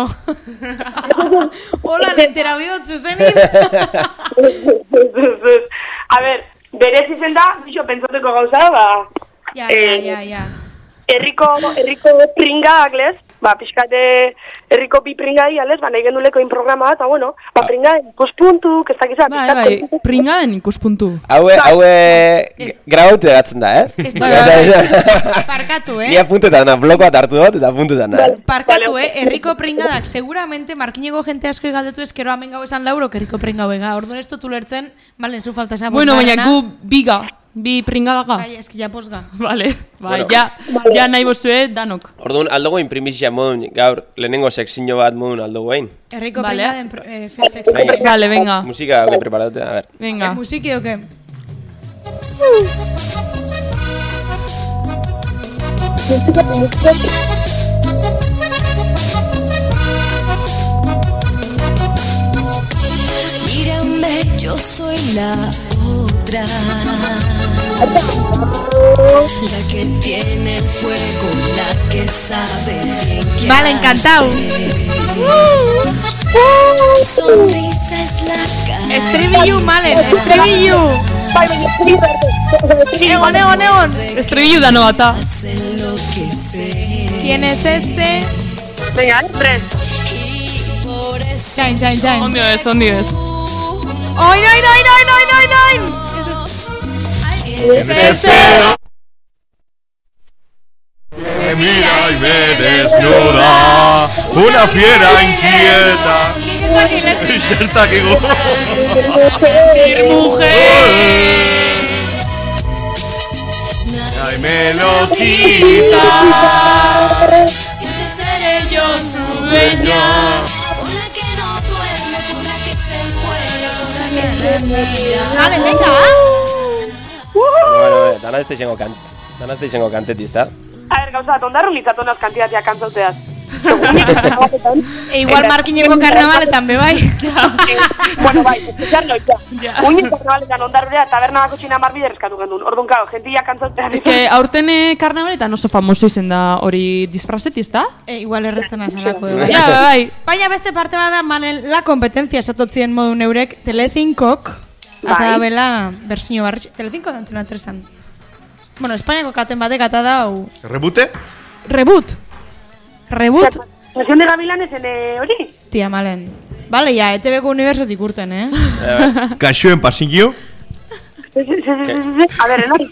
Hola, nentera bihot zuzenin. A ber, berez izen da, bixo pentsateko gauza, ba... Ja, ja, eh, ja, ja. Herriko, herriko pringak, lez? Ba, pixkate herriko bi pringai, alez? Ba, nahi genuleko in programa bat, ba, bueno, ba, pringai, ikuspuntu, ez dakizat, Bai, bai, pringaden ikuspuntu. Haue, haue, grabautu egatzen da, eh? Ez Bai, da, bai. parkatu, Ni eh? apuntetan, bloko bat hartu dut, eta apuntetan, eh? Parkatu, eh? Herriko pringadak, seguramente markineko gente asko galdetu eskero hemen gau esan lauro herriko pringau ega. Orduan ez dut ulertzen, balen, zu falta esan Bueno, baina gu biga, bi pringadaga. Bai, eski ja posga. Vale, bai, Bueno. ja, ja nahi bozue danok. Orduan, aldogo inprimizia modun, gaur, lehenengo sekzio bat modun aldogo egin. Herriko Vale. pringaden pro- eh, fe- sexo. Venga. Vale, venga, Musika, hauke preparatute, a ver. venga. Musiki oke. Mírame, yo soy la otra, la que tiene el fuego, la que sabe bien qué Vale, encantado. hacer. Sonrisa es la cara. Estribillu, Malen, estribillu. Egon, egon, egon. Estribillu dano bata. Hacen lo que sé. ¿Quién es este? Venga, tres. Y por eso Chain, chain, chain. Ondio ez, ondio ez. Oin, oin, oin, oin, oin, oin, oin. es Ese. Ay, me desnuda una fiera inquieta. Ya está aquí. Mujer. Ay, me lo quita. Siempre seré yo su dueña. Una que no duerme, una que se muere, una que respira. Vale, venga. Bueno, eh, dana ez izango kant. Dana ez izango kantet, ezta? A ver, gauza, tondarru litzatonas kantitatea kantzauteaz. E igual Markineko karnabaletan be bai. Bueno, bai, especial noitea. Uñen karnabaletan ondarrurea taberna bako txina marbide reskatu gendun. Orduan, claro, gentia kantzauteaz. Ez que aurten karnabaletan oso famoso izen da hori disfrazeti, ezta? E, igual erretzen azalako. Bai. Ja, bai. Baina beste parte bada, manen, la kompetentzia esatotzien modu neurek, Telecincok, ata da bela, berzino barri, Telecinco da Antena tresan. Bueno, Espainiako katen batek ata dau... Rebute? Reboot. Reboot. Pasión de Gavilanes en hori? Tia, malen. Bale, ja, E T Bko unibersotik urten, eh? Kaxoen pasillo? A ver, no.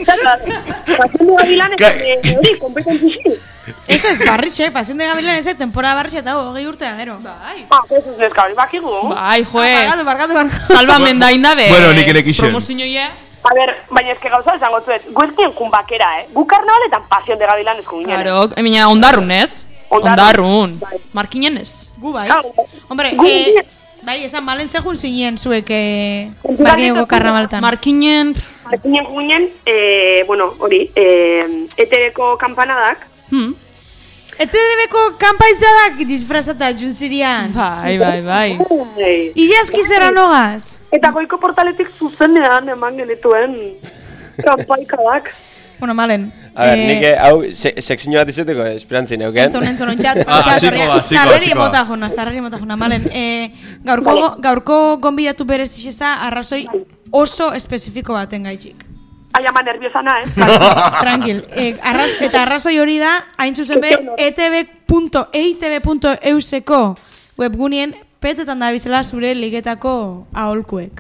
Pasión de Gavilanes en hori, kompetentzia. Ez ez, barrixe, Pasión de Gavilanes, temporada barrixe eta hogei urtea, gero. Bai. Ah, ez ez neska hori, bakigu. Bai, joez. Bargatu, bargatu, bargatu. Salvamen da indabe. Bueno, nik elekixen. Promozioie. A ver, baina eske gauza esango zuet, gueztien kunbakera, eh? Gu karnabaletan Pasión de Gavilanes ku ginen. Claro, emina ondarrun, ez? Ondarrun. Markinen ez? Gu bai. Claro. Hombre, Gu eh, ginen. bai, esan malen zehun zinen zuek eh, Markineko karnabaletan. Markinen... Markinen ginen, eh, bueno, hori, eh, E T Bko kampanadak. Hmm. E T Bko kanpaizadak disfrazata junzirian. Bai, bai, bai. Hey. Iazki zera nogaz. Eta goiko portaletik zuzenean eman genituen kanpaikadak. Bueno, malen. A ver, nik hau se- sekzio bat izateko esperantzin euken. Entzun, entzun, ontxat, Ah, ontxat, zikoa, horria. zikoa, Sarreri zikoa. emota jona, sarreri emota jona, malen. Eh, gaurko, gaurko gonbidatu berez izesa arrazoi oso espezifiko baten gaitxik. Ai, ama nerviosana, eh? Tranquil. Eh, arraz, eta arrazoi hori da, hain zuzen be, e t b punto e i t b punto e u s ko webgunien petetan da bizela zure ligetako aholkuek.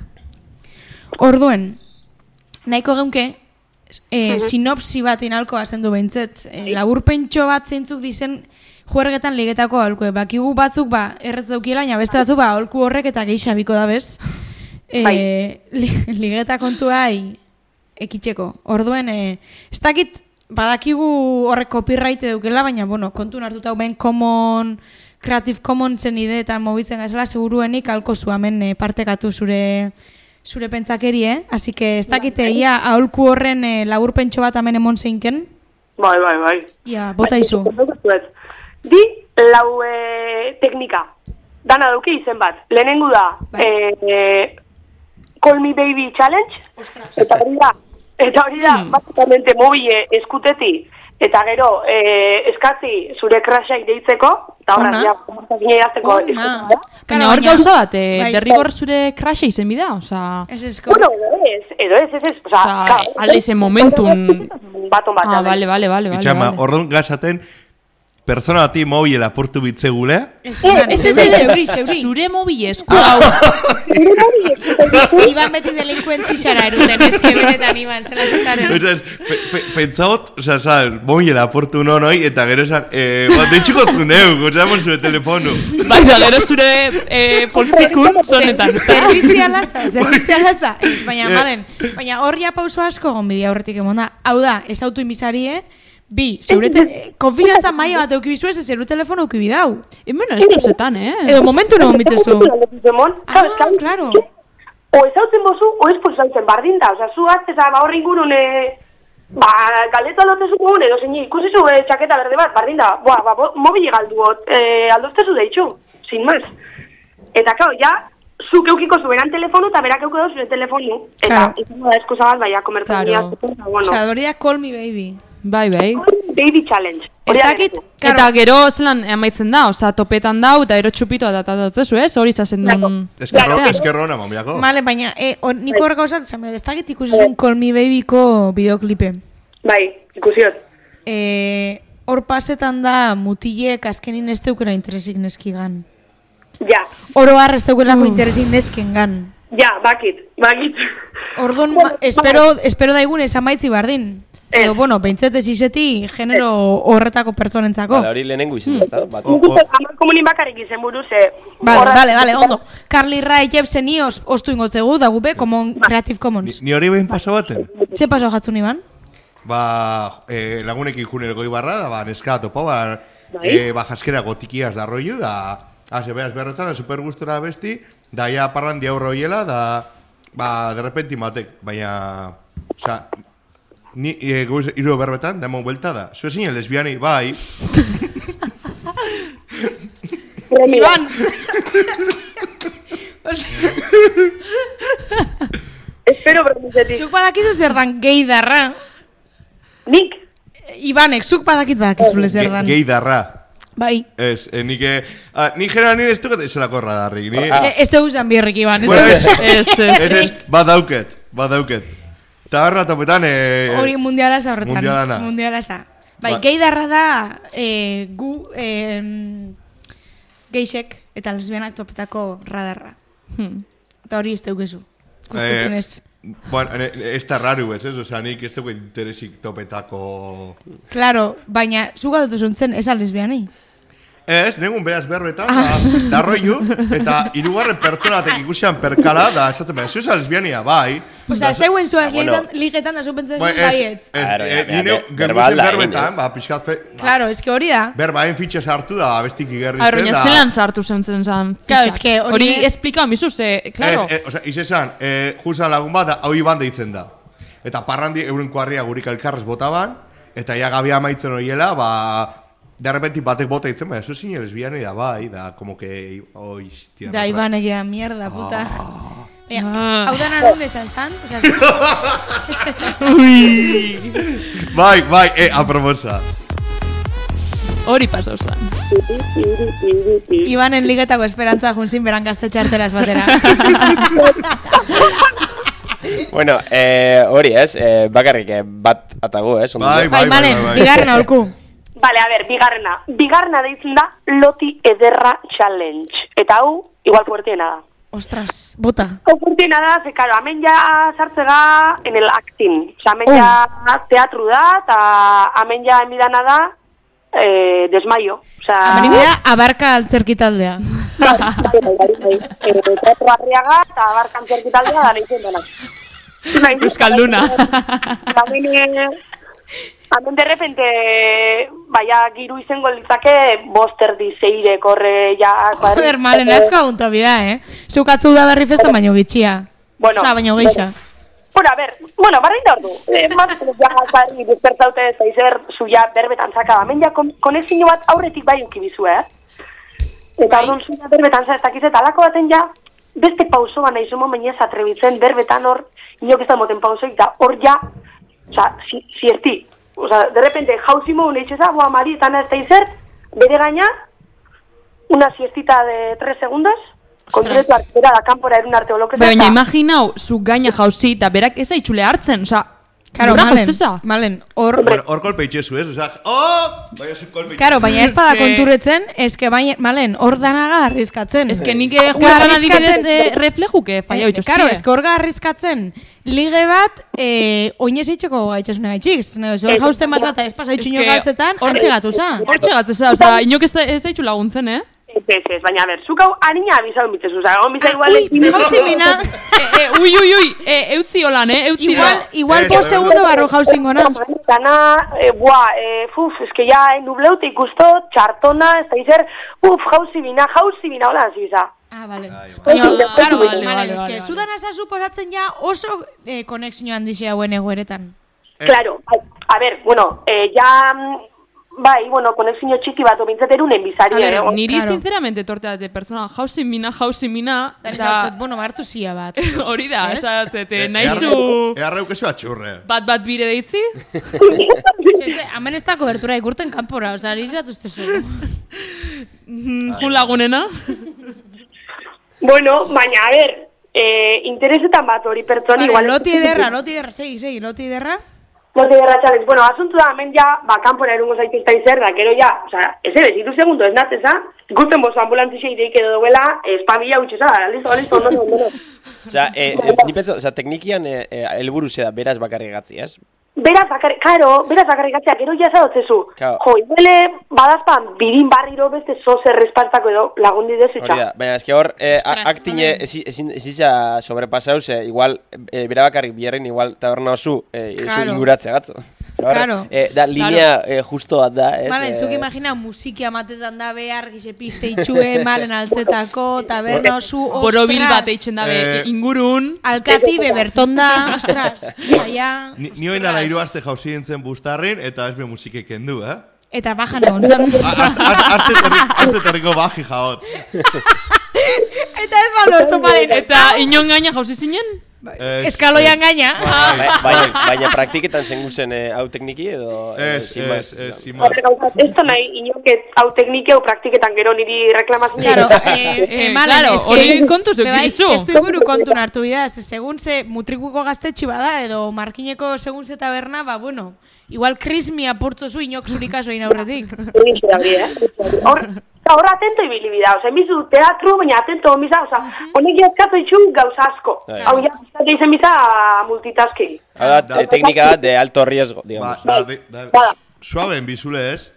Orduen, nahiko geunke, eh, sinopsi bat inalko azendu behintzet, eh, laburpentxo bat zeintzuk dizen juergetan ligetako aholkuek. Bakigu batzuk, ba, errez daukiela, baina beste batzuk, ba, aholku horrek eta geixabiko da bez. Eh, li, ligeta kontuai ekitxeko. Orduen, eh, ez dakit badakigu horrek copyright edukela, baina, bueno, kontu hartuta ben common, Creative Commonsen ideetan mobitzen gazela, seguruenik alko zu hemen eh, partekatu zure zure pentsakeri, eh? Así que ez dakite, ia aholku horren eh, laburpentxo bat hemen emon zeinken. Bai, bai, bai. Ia, bota izu. Di lau eh, teknika. Dana duki izen bat. Lehenengo da, eh, eh, Call Me Baby Challenge. Eta hori da, eta hori da, Hmm. basicamente mobile eskuteti, eta gero eh, eskatzi zure crashai deitzeko, eta horraz, Ona. ja, komortazina idazteko. Ona. Baina hor gauza bat, eh, bai. derrigor zure crasha izen bida, oza... Ez esko. Bueno, edo ez, edo ez, ez ez. Osa, Osa, claro, alde izen momentun... Baton bat. Ah, bale, bale, bale, bale. Itxama, bale. orduan gazaten, persona bati mobil apurtu bitzegule. Ez, Iban, ez, ez, ez, zeuri, zeuri. Zure mobile esku hau. Iban beti delinkuentzi xara eruten, eske benetan Iban, zela zezaren. Osea, pe, pe, pentsaot, osea, sal, mobil apurtu non hoi, eta gero esan, eh, bat, deitxuko zuneu, gozamos zure telefono. Bai, da gero zure eh, poltsikun zonetan. Servizia laza, servizia laza. Ez, baina, malen, baina hor ja pauso asko gonbidia horretik emona. Hau da, ez autu inbizarie, bi, zeure konfiantza maila bat eukibizu ez, zeure telefono eukibidau. Hemen ez duzetan, eh? Edo momentu nago mitezu. Ah, claro. O ezautzen bozu, o ez pozautzen bardin da. Osa, zu hartzeza, ba horri ingurun, e, ba, galeta lotezu guen, edo zein ikusi zu e, txaketa berde bat, bardin da. Boa, ba, bo, mobile galduot, e, aldoztezu deitxu, sin más. Eta, kau, ja, zuk eukiko zuberan telefonu, eta berak eukiko zure telefonu. Eta, Claro. izan da eskusa bat, baina, komertazioa. Claro. Bueno. Osa, hori da Call Me Baby. Bai, bai. Baby Challenge. Ez Hori da dakit, geratu. Eta gero zelan amaitzen da, oza, topetan dau, eta ero txupito eta datzezu, ez? Hori itxasen duen... Eskerro, Batean. eskerro ona, mamiako. Male, baina, eh, or, niko horreko osat, zame, ez dakit ikusi zuen Call Me Babyko bideoklipe. Bai, ikusiot. Eh, hor pasetan da mutilek azkenin ez deukera interesik neskigan. Ja, Oro har ez deukelako interesik neskengan. ja, bakit, bakit. Orduan, ma- espero, espero daigun ez amaitzi bardin. Edo, bueno, behintzat ez izeti genero horretako pertsonentzako. Bale, hori lehenengo izan, ez da? Bat. Amal komunin bakarrik izen buruz, eh? Vale, vale, vale, ondo. Carly Rae Jepsen ni os, ostu ingotzegu, da gube, Common Creative Commons. Ni hori behin paso baten? Txe paso jatzun iban? Ba, eh, lagunekin junel goi barra, da, ba, neska topa, ba, eh, ba, jaskera gotikiaz da rollo, da, haze behaz berretzan, da, super gustora besti, da, ja, parran di aurro hiela, da, ba, de repente matek, baina, oza, ni, e, goiz, iru berbetan, da, emon buelta da, zue zinen lesbiani, bai. Iban! Espero bermizetik. Zuk badakizu zer dan geidarra. Nik? Ibanek, zuk badakit badakizule zer dan. Geidarra. Bai. Ez, eh, nik, eh, ah, ni general nire ez duket ezelako radarrik, ni... Ah. Ez dugu zan bierrik, Iban. Ez, bueno, ez, ez, ez, ez, ez, badauket, badauket. Taberna topetan, eh... Hori mundialasa horretan. Mundialana. Mundialasa. Bai, Ba. geidarra da, eh, gu, eh, geixek eta lesbianak topetako radarra. Hmm. Eta hori ez duguzu. Gustutzen ez. Bueno, ez da raru ez, ez? Osea, nik ez dugu interesik topetako... Claro, baina, zuga dut zuntzen, ez a lesbiani. Ez, negun behaz berbetan, da, da rollo, eta hirugarren pertsona batek ikusian perkala, da esaten behar, zuza lesbiania, bai. Osea, zeuen zuaz bueno. ligetan da zu pentsen Bai, zuen ez, baietz. ez, Claro, eh, ja, nire ja, genguzen verbal da, berbetan, egin, ba, pixkat fe... Claro, eske hori da. Berbaen fitxa sartu da, abestik igerrizten Arroina, da... zelan sartu zentzen zan. Claro, eske hori... Hori esplikau mizu, ze, claro. Ez, eh, osea, izesan, eh, juzan lagun bat, da, hau iban deitzen da. Eta parrandi euren kuarria gurik elkarrez botaban, eta ja gabia amaitzen horiela, ba... De repente batek bota ditzen, ba, eso zine lesbiana da, bai, da, como que... Oh, istia, Da, Iban egia, mierda, puta. Ah. Baina, Ah. hau dana nun esan zan? Osea, Ui! Bai, bai, eh, aproposa. Hori pasau zan. Ibanen ligetako esperantza junzin beran gaztetxarteraz batera. Bueno, eh, hori ez, eh, bakarrik eh, bat atagu, ez? Ondo. Bai, Bai, malen, bai. bigarren aurku. Vale, a ver, bigarrena. Bigarrena deitzen da Loti Ederra Challenge. Eta hau, igual fuertiena da. Ostras, bota. Hau fuertiena da, ze, karo, hemen ja sartzega en el acting. Osa, hemen ja teatru da, eta hemen ja enbidana da eh, desmaio. Osa, Hemen bida, abarka altzerkitaldea. teatro Arriaga eta abarka altzerkitaldea da nahi zen dena. Euskalduna. Hemen, hemen de repente, baina giru izango litzake, boster dizeire, korre, ja... Joder, malen, asko agunto bida, eh? Zuk atzu da berri festa baino gitxia. Bueno, Osa, baino geixa. Bueno, a ver, bueno, barrein da ordu. Eh, Maztenez ja galtzari despertaute ez da izer zuia berbetan zaka. Hemen ja kon konexio bat aurretik bai ukibizu, eh? Eta orduan zuia berbetan za, ez dakiz eta alako baten ja, beste pauso ba nahi zumo meinez atrebitzen berbetan hor, inok ez da moten pausoik da, hor ja, oza, si, zierti. Oza, de repente, jauzimo un eitxeza, boa mari, eta ez da izer, bere gaina, una siestita de tres segundos, konturetu artera da kanpora erun arte oloketa. Baina imaginau, zu gaina jauzi, eta berak ez aitzule hartzen, oza, Karo, Lurra malen, hostesa. malen, hor... Bueno, hor kolpe itxezu, ez? Osea, oh! Baina zu kolpe itxezu. Karo, baina ez bada Eske- konturetzen, eske baina, malen, hor danaga arriskatzen. Ez que nik eh, juegan adibidez eh, reflejuke falla bituzpie. Karo, eske hor arriskatzen, lige bat, eh, oinez eitxeko gaitxasune gaitxik. Hor jausten mazata, ez pasa itxuño Eske, galtzetan, hor- antxe gatuza. Hortxe gatzeza, oza, inok ez, da- ez aitzu laguntzen, eh? Ez, ez, baina, a ber, zuk hau anina abizau mitzezu, oza, egon bizar igual... Ui, jauzi mina. Eh, eh, ui, ui, ui, eh, eutzi holan, eh, eutzi Igual, da. igual Eh, por eh, segundo barro jauzingona. Dana, eh, buah, eh, fuf, eske ja, eh, nubleute ikusto, txartona, ez da izer, uf, jauzi bina, jauzi bina, hola, zibiza. Ah, vale. Baina, Baina, claro, vale, malen, vale, eske, vale, zudan asa suposatzen ja oso eh, konexio handixea hauen egoeretan. Claro, a ver, bueno, eh, ja, bai, bueno, konexio txiki bat, obintzat erunen bizari, A ver, eh, niri claro. sinceramente torteate persona, jauzi mina, jauzi mina, Eta da, esatzet, bueno, hartu zia bat. hori da, Ez? esatzete, Eh, nahizu Earra ukezu atxurre. bat bat bire deitzi? Ze, hemen ez da kobertura ikurten kanpora, oza, ari zatuztezu. Mm, Jun lagunena? bueno, baina, a ver, eh, interesetan bat hori pertsoni, Vale, igual... loti ederra, loti ederra, segi, segi, loti ederra. No te derrachales. Bueno, asunto da, hemen ja, ba, kanpora erungo zaituzta izer, da, gero ja, o sea, ez ere, zitu segundo, ez natzeza, ikusten bozo ambulantzia ideik edo duela, espabila utxeza, listo, listo, ondo, ondo, ondo. Osea, eh, eh, ni pentsa, osea, teknikian eh, eh, helburu zeda beraz bakarrik gatzi, ez? beraz bakarrik, karo, beraz bakarrik atzea, gero jasa dotzezu. Claro. Jo, iguele badazpan birin barriro beste zozer respantako edo lagundi desitza. Hori da, baina eski hor, eh, aktine ezin ezin sobrepasauz, eh, igual, eh, bera bakarrik bierren igual taberna osu, eh, Claro. inguratzea gatzo. Claro. Eh, da, linea eh, justo bat da, ez? Malen, zuk eh, imagina musiki amatetan da behar, gize piste itxue, malen altzetako, taberna osu, ostras. Borobil bat eitzen dabe Eh, ingurun. Alkatibe bertonda, ostras, zaila. Ni, ni oin dala hiru aste jauzi entzen bustarrin, eta ez be musike kendu, eh? Eta bajan egon zan. Arte terriko baji jaot. Eta ez balortu malen. Eta inon gaina jauzi zinen? Eskaloian gaina. Ba- Baina, baina praktiketan zengu zen eh, hau tekniki edo... eh, Ez, sin más, ez, ez, izan? sin más. Ez da nahi, inoket hau teknike hau praktiketan gero niri reklamazio. Claro, eh, eh, malen, claro, es que- hori kontu Be bai, zeukizu. ez du inguru kontun hartu bida, ze segun ze mutrikuko gaztetxi bada, edo markineko segun ze taberna, ba, bueno, igual krismi apurtzo zu inok zurikaso egin aurretik. Horixe da hori, eh? Hor, hor atento ibili bida, oza, emizu teatru, baina atento omisa, oza, honek jazkatu itxun gauza asko. Bai. Hau jazkatu izen biza multitaski. Hau da, te- teknika bat de alto riesgo, Ba, digamos. da, da, da, Bada. suaben bizule ez.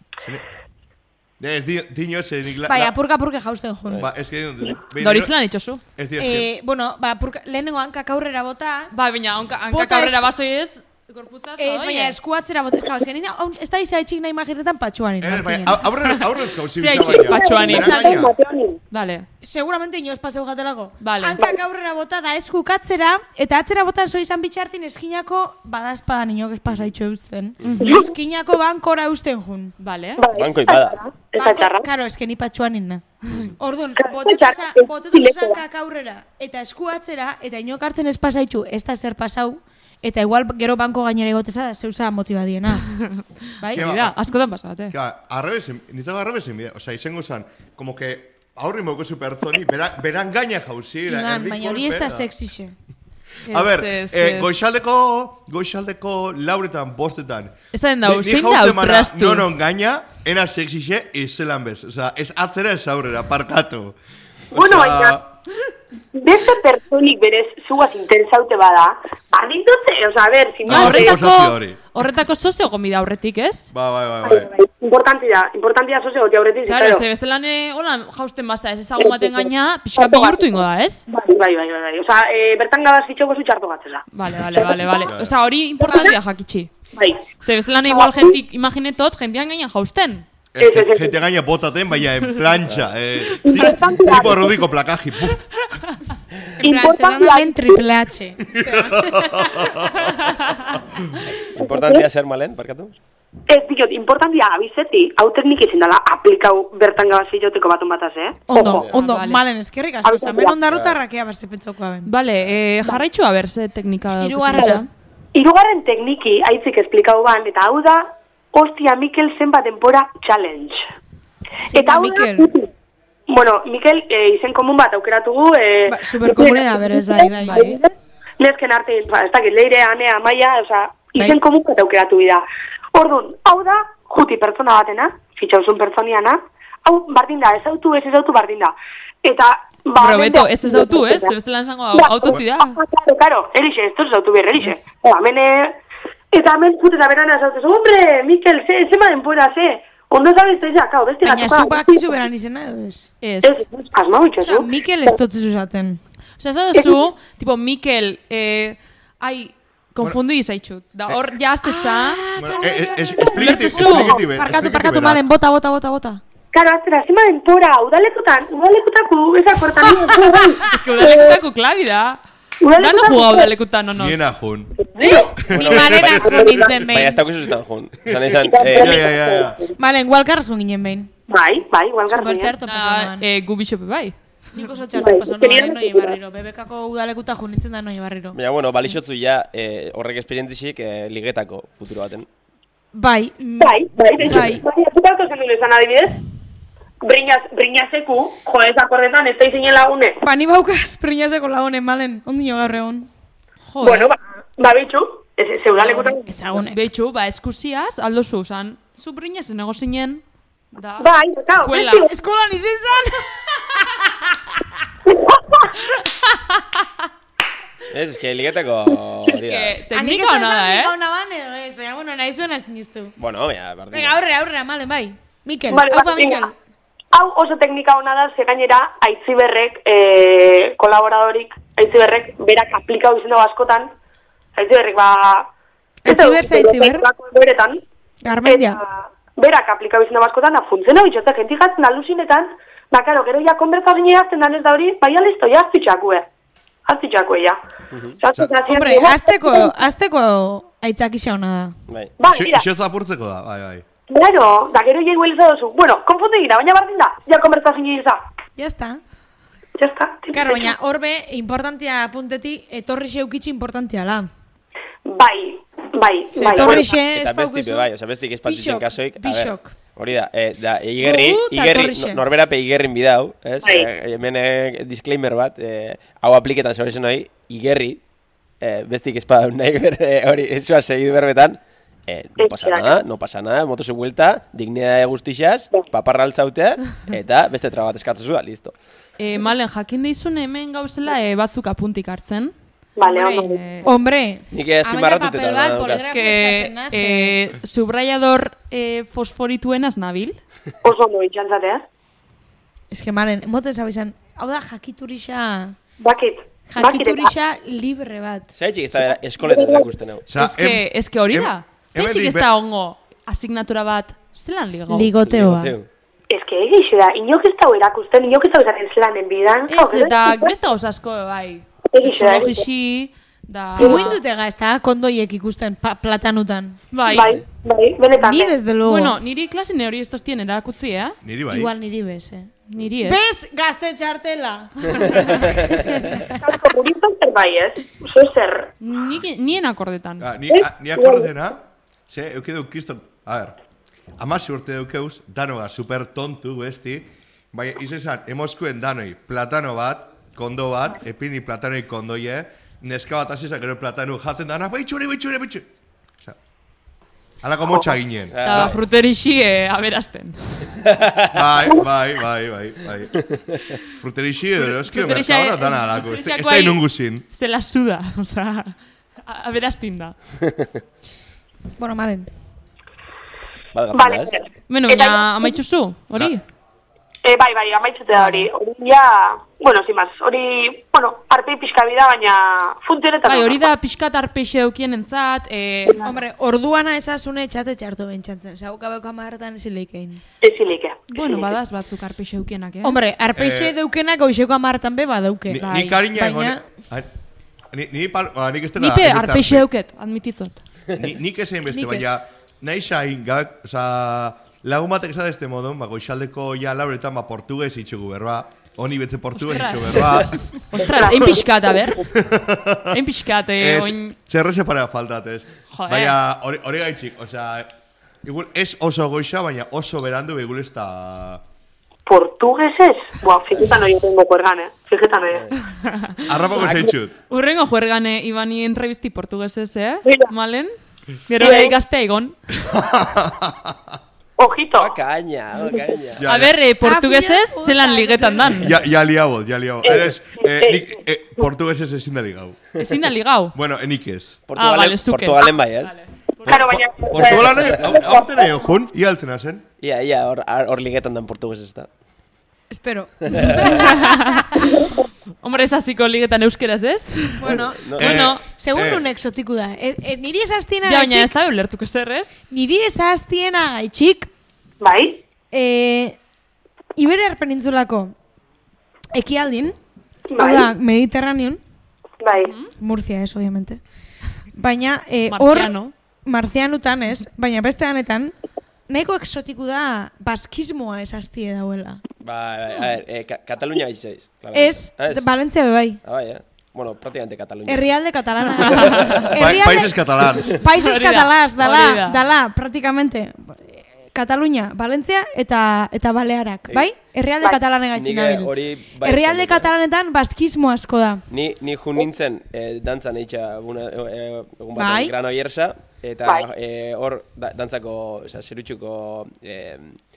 Ez, di- dino ez, nik la... Bai, la- apurka apurka jausten jun. Ba, ez que... Dorizlan itxosu. Ez di, ez que... Eh, bueno, ba, apurka, lehenengo hankak aurrera bota, Bai, baina hanka, Bota hankak aurrera esku- baso ez, gorputza ez, baina eskuatzera bota eskau, esken nina, ez da izan etxik nahi magiretan patxuan Ez, bai, aurren, aurren ez gauzi Zea bizia itxik, baina. patxoan Bera izan. gaina. Vale. Seguramente inoz paseu jatelako. Vale. Hankak aurrera bota da eskuk atzera, eta atzera botan zo izan bitxartin eskinako badazpadan inok espasaitxo eusten. Eskinako bankora eusten jun. Vale. Banko ipada. Ez da txarra. Karo, eskeni patxuan inna. Orduan, txarra, botetu ez hankak aurrera, eta esku atzera, eta inok hartzen espasaitxu, ez da zer pasau, eta igual gero banko gainera egoteza da zeuza motibadiena. Bai? Ke ba, Mira, askotan pasate. Ka, arrebesen, nintzako arrebesen bidea, oza, izango zan, como que aurri moko zu pertsoni, bera, beran gaina jauzi. da, Iman, erdi baina hori ez kolpe, da da. sexixe. A ber, Ez, ez, eh, ez. goixaldeko, goixaldeko lauretan, bostetan. Ez den dau, Ni- ni zein jauste dau mana trastu? Nonon gaina, ena sexixe, izelan bez. Osa, ez atzera ez aurrera, parkatu. Bueno, baina, beste pertsonik berez zuaz interesaute bada, adintote, oza, a ber, sin No, más, horretako- horretako, Gozazio hori. horretako sozio gomida aurretik, ez? Ba, bai, bai, eh, bai. importanti da, importanti da sozio goti aurretik, Claro, claro. ze bestelan eh, holan jausten basa, ez ezagun baten gaina, pixka bihurtu ingo da, ez? Bai, bai, bai, bai, bai. Oza, e, bertan gabaz itxoko zu txarto gatzela. Vale, vale, vale, vale. Osa, hori importantia jakitxi. Bai. Ze bestelan igual jentik, imaginetot, jentian gaina jausten. Ez, gen- gente gaina botaten, baina en plancha. Eh, ti- tipo rudiko plakaji, puf. En plan, se dan damen triple H. Importantia zer malen, barkatu? Ez, diot, importantia abizeti, hau teknik izin dela aplikau bertan gabaz itxoteko baton bataz, eh? Ondo, Ojo. ondo, vale. malen eskerrik asko, esan, ben ondarrutarrak ea berze pentsoko aben. Vale, eh, jarraitxu a ber, ze teknika daukazun. Hirugarrena. Hirugarren tekniki haitzik esplikau ban, eta hau da, Ostia Mikel zenbat denpora challenge. Zein da hau Mikel? Bueno, Mikel eh, izen komun bat aukeratugu. Eh, Ba, superkomune da berez, bai, bai. bai. Nesken arte, ba, ez dakit, leire, anea, maia, oza, izen Bai. komun bat aukeratu bida. Orduan, hau da, juti pertsona batena, fitxauzun pertsoniana, hau bardin da, ez autu, ez ez autu bardin da. Eta, ba... Robeto, mende- ez ez autu, ez? Ze bestelan zango Ba, autoti da. ah, Claro, claro, erixe, esto ez autu behar, erixe. Ez. Ba, hemen, eh, eta hemen pute eta berana esautez, hombre, Mikel, ze, ze ma denpora, ze, ondo zabez ez ja, kao, beste Baina gatuka- zuk bakizu beran izena edo ez? Ez. Ez, ez, asmau Osa, itxosu. Mikel ez dut zuzaten. Osa, ez zu, tipo, Mikel, eh, ai, konfundu izaitxut. Da, hor, jazteza. Bueno, eh, eh, es- explícate, Ulertzu. explícate, be- Parkatu, explícate parkatu, bera. malen, bota, bota, bota, bota. Karo, aztera, zima denpora, udalekutan, udalekutako, esa kortan. Ez que udalekutako klabi da. Dano jugau udalekutan, no, no. Niena jun. Ni malen asko nintzen Baina ez behin. dauk izuzetan jun. Zan izan, Ja, eh, ja, ja, ja. Malen, gualkarrazu ginen behin. Bai, bai, igual Super garbi. txarto Na, pasan eh, gu bixope bai. Nik oso txarto pasan noan, noi barriro. Bebekako udalekuta junitzen da noi barriro. baina, bueno, balixotzu ja eh, horrek esperientzik eh, ligetako futuro baten. Bai, mm, Bai, bai, bai. Bai. Bai, zutako zen duen esan adibidez. Briñaz, briñazeku, jo, ez akordetan, ez da izinen lagune. ba, ni baukaz prinazeko lagunen, malen. Ondino gaur egon. Jo, Bueno, ba, ba bitxu, ez, ze udalekutan. Ezagunek. Beitxu, ba, eskusiaz, aldo zu, zan, zu briñaz nego zinen, da, Bai, kao, Kuela. beti- Eskolan izin zan! Ez, eske ligeteko... Ez que teknika hona da, eh? Teknika hona ban edo ez, baina, bueno, nahi zuena sinistu. Bueno, mira, bardina. Venga, aurrera, aurrera, malen, bai. Mikel, Vale, haupa, vale, Mikel. Hau oso teknika hona da, ze gainera, Aitziberrek, eh, kolaboradorik, Aitziberrek, berak aplikau izan dago askotan, Aitziberrek, ba... Aitziber, Aitziber? Beretan. Garmendia. Berak aplikau izan dago askotan, da funtzionau itxotza, jentik gatzen alusinetan, ba, karo, gero ja konbertsazioa jazten dan ez da hori, bai alisto, ja, aztitxakue. Aztitxakue, ja. Hombre, azteko, azteko aitzakisa hona da. Bai. Ba, mira. Ixo zapurtzeko da, bai, bai. Claro, da gero ja igual dozu. Bueno, konfunde gira, baina bardin da, ja konbertsazioa iza. Ya está. Ya está. Karo, baina horbe, importantia punteti, etorri xeukitxe importantia la. Bai, bai, Se bai. etorri xe, Eta bestik, bai, oza, bestik espatzitzen Bixok, kasoik. a bixok. ber, Hori da, eh, da, igerri, Gogu ta igerri, torrixe. no- norberape igerrin bidau, ez? Bai. Eh, hemen eh, disclaimer bat, eh, hau apliketan zaurizen hori, igerri, eh, bestik espada nahi ber, eh, hori, esua segidu berbetan, eh, no pasa nada, no pasa nada, moto se vuelta, dignidade guztixaz, paparra altzautea, eta beste trabat eskartzezu da, listo. E, Malen, jakin deizun hemen gauzela e, batzuk apuntik hartzen. Vale, Hombre, ondo. Eh, Hombre. Nik azpimarratut eta papel bat, daukaz. bolígrafo que eskatzen naz, eh, subrayador eh, fosforituenaz nabil. Oso ondo itxantzate, eh? Ez que malen, moten zabizan, hau da jakiturixa, Bakit. jakiturixa libre bat. Zaitxik ez da eskoletan erakusten hau. Osea, Ez que, ez que hori em- da. hemen Zaitxik ez dik da ongo asignatura bat, zelan ligau? Ligoteoa. Ligoteu. Ez que egixe da, inok ez dago erakusten, inok ez dago esaten zelanen bidan. Ez, eta beste gauz asko, bai. Egixe da, Sexologisi, da... Iguin dutega, ez da, kondoiek ikusten pa, platanutan. Bai. Bai, bai, benetan. Ni eh. desde luego. Bueno, niri klasen hori estos tien erakutzi, eh? Niri bai. Igual niri bez, eh. Niri ez. Bez, gazte txartela! Kasko, gurintan zer bai, ez? Oso zer. Ni, nien akordetan. Ah, ni, a, ni akordena, ze, eukideu kriston, a ver, amasi urte eukeuz, danoga super tontu, besti, bai, izan, emoskuen danoi, platano bat, kondo bat, epini platanoi kondoie, neska bat azizak gero platano jaten dana, baitxure, baitxure, baitxure. Osa, alako motxa ginen. Eta fruterixi eh, aberazten. Bai, bai, bai, bai, bai. Fruterixi, eroski, Fruterixia- merkadora dana alako, ez fruterixia da guai- inunguzin. Se la suda, osea, a- aberaztin da. Bueno, malen. Vale, Vale, ez? Bueno, Eta- baina amaitxuzu, hori? Eh, bai, bai, amaitzute da hori. Hori ja, bueno, sin más, hori, bueno, arpei pixka bida, baina funtzionetan. Bai, hori da pixkat arpexe eukien entzat, eh, Hombre, orduana esasune txate txartu bentsantzen. Zau gabeko amarretan ezin leikein. Ezilike. bueno, badaz batzuk arpexe eukienak, eh? Hombre, arpeixe Eh, deukenak goizeko amarretan be badauke. Ni, Bai, ni kariña baina- egon... Ni, ni, pal, ba, nik ez dela... Nipe hainbeste arpexe arpe- euket, admititzot. Ni, nik ezein beste, Nik ez. baina nahi sain, gabek, oza, lagun batek esate este modon, ba, goixaldeko ja lauretan, ba, portugues itxugu berba, honi betze portugues itxugu berba. Ostras, ein pixkat, a ber. Ein pixkat, eh, Ez, oin... txerreze parea faltatez. Joder. Baina, hori hori gaitxik, oza, igual ez oso goixa, baina oso berandu begul ez da... Portugueses? Buah, fíjetan hori tengo kuergan, eh? Fíjetan hori. Arrapako zeitxut. Urrengo juergane Ibani entrevisti portugesez, eh? Mira. Malen? Gero Bai. eh, gaztea egon. Ojito. Okaina, okaina. Ja, A ber, eh, portugesez Ah, zelan ligetan dan. Ja, ja liabot, ja liabot. Eres, eh, nik, eh, portuguesez ezin da ligau. Ezin da ligau. Bueno, enik ez. Ah, vale, zuk ez. Portugalen bai, ez? Claro, baina... Portugalan, hauten egin jun, ialtzen zen. Ia, ia, hor, hor ligetan dan portugues ez da. Espero. Hombre, ez hasiko ligetan euskeraz, ez? Bueno, No, Bueno, segun eh. un exotiku da. E, e, niri esaztiena ja, baina ez gaitxik, da ulertuko zer, ez? niri esaztiena gaitxik, Bai? e, Iberiar penintzulako ekialdin, hau Bai? da, Mediterranean, Bai. Murcia ez, obviamente. Baina, e, hor, Marciano. marzianutan ez, baina beste danetan, nahiko exotiku da baskismoa esaztie dauela. Bai, bai, a ver, eh, Ka- Katalunia gaitxeiz. Ez, de Valentzia be bai. Ah, bai, eh? Bueno, prácticamente Katalunia. Herrialde katalana. Pa, Países catalans. Países Hori da, catalás, hori dala, da. dala, praktikamente. Katalunia, Valentzia eta eta Balearak, bai? Herrialde Bai. katalane gaitxin Nik, eh, nabil. hori bai Herrialde esan dut, eh. katalanetan baskismo asko da. Ni, ni jun nintzen eh, dantzan eitxa guna, eh, egun batean Bai. Grano Iersa, eta Bai. eh, hor da, dantzako, oza, zerutxuko eh,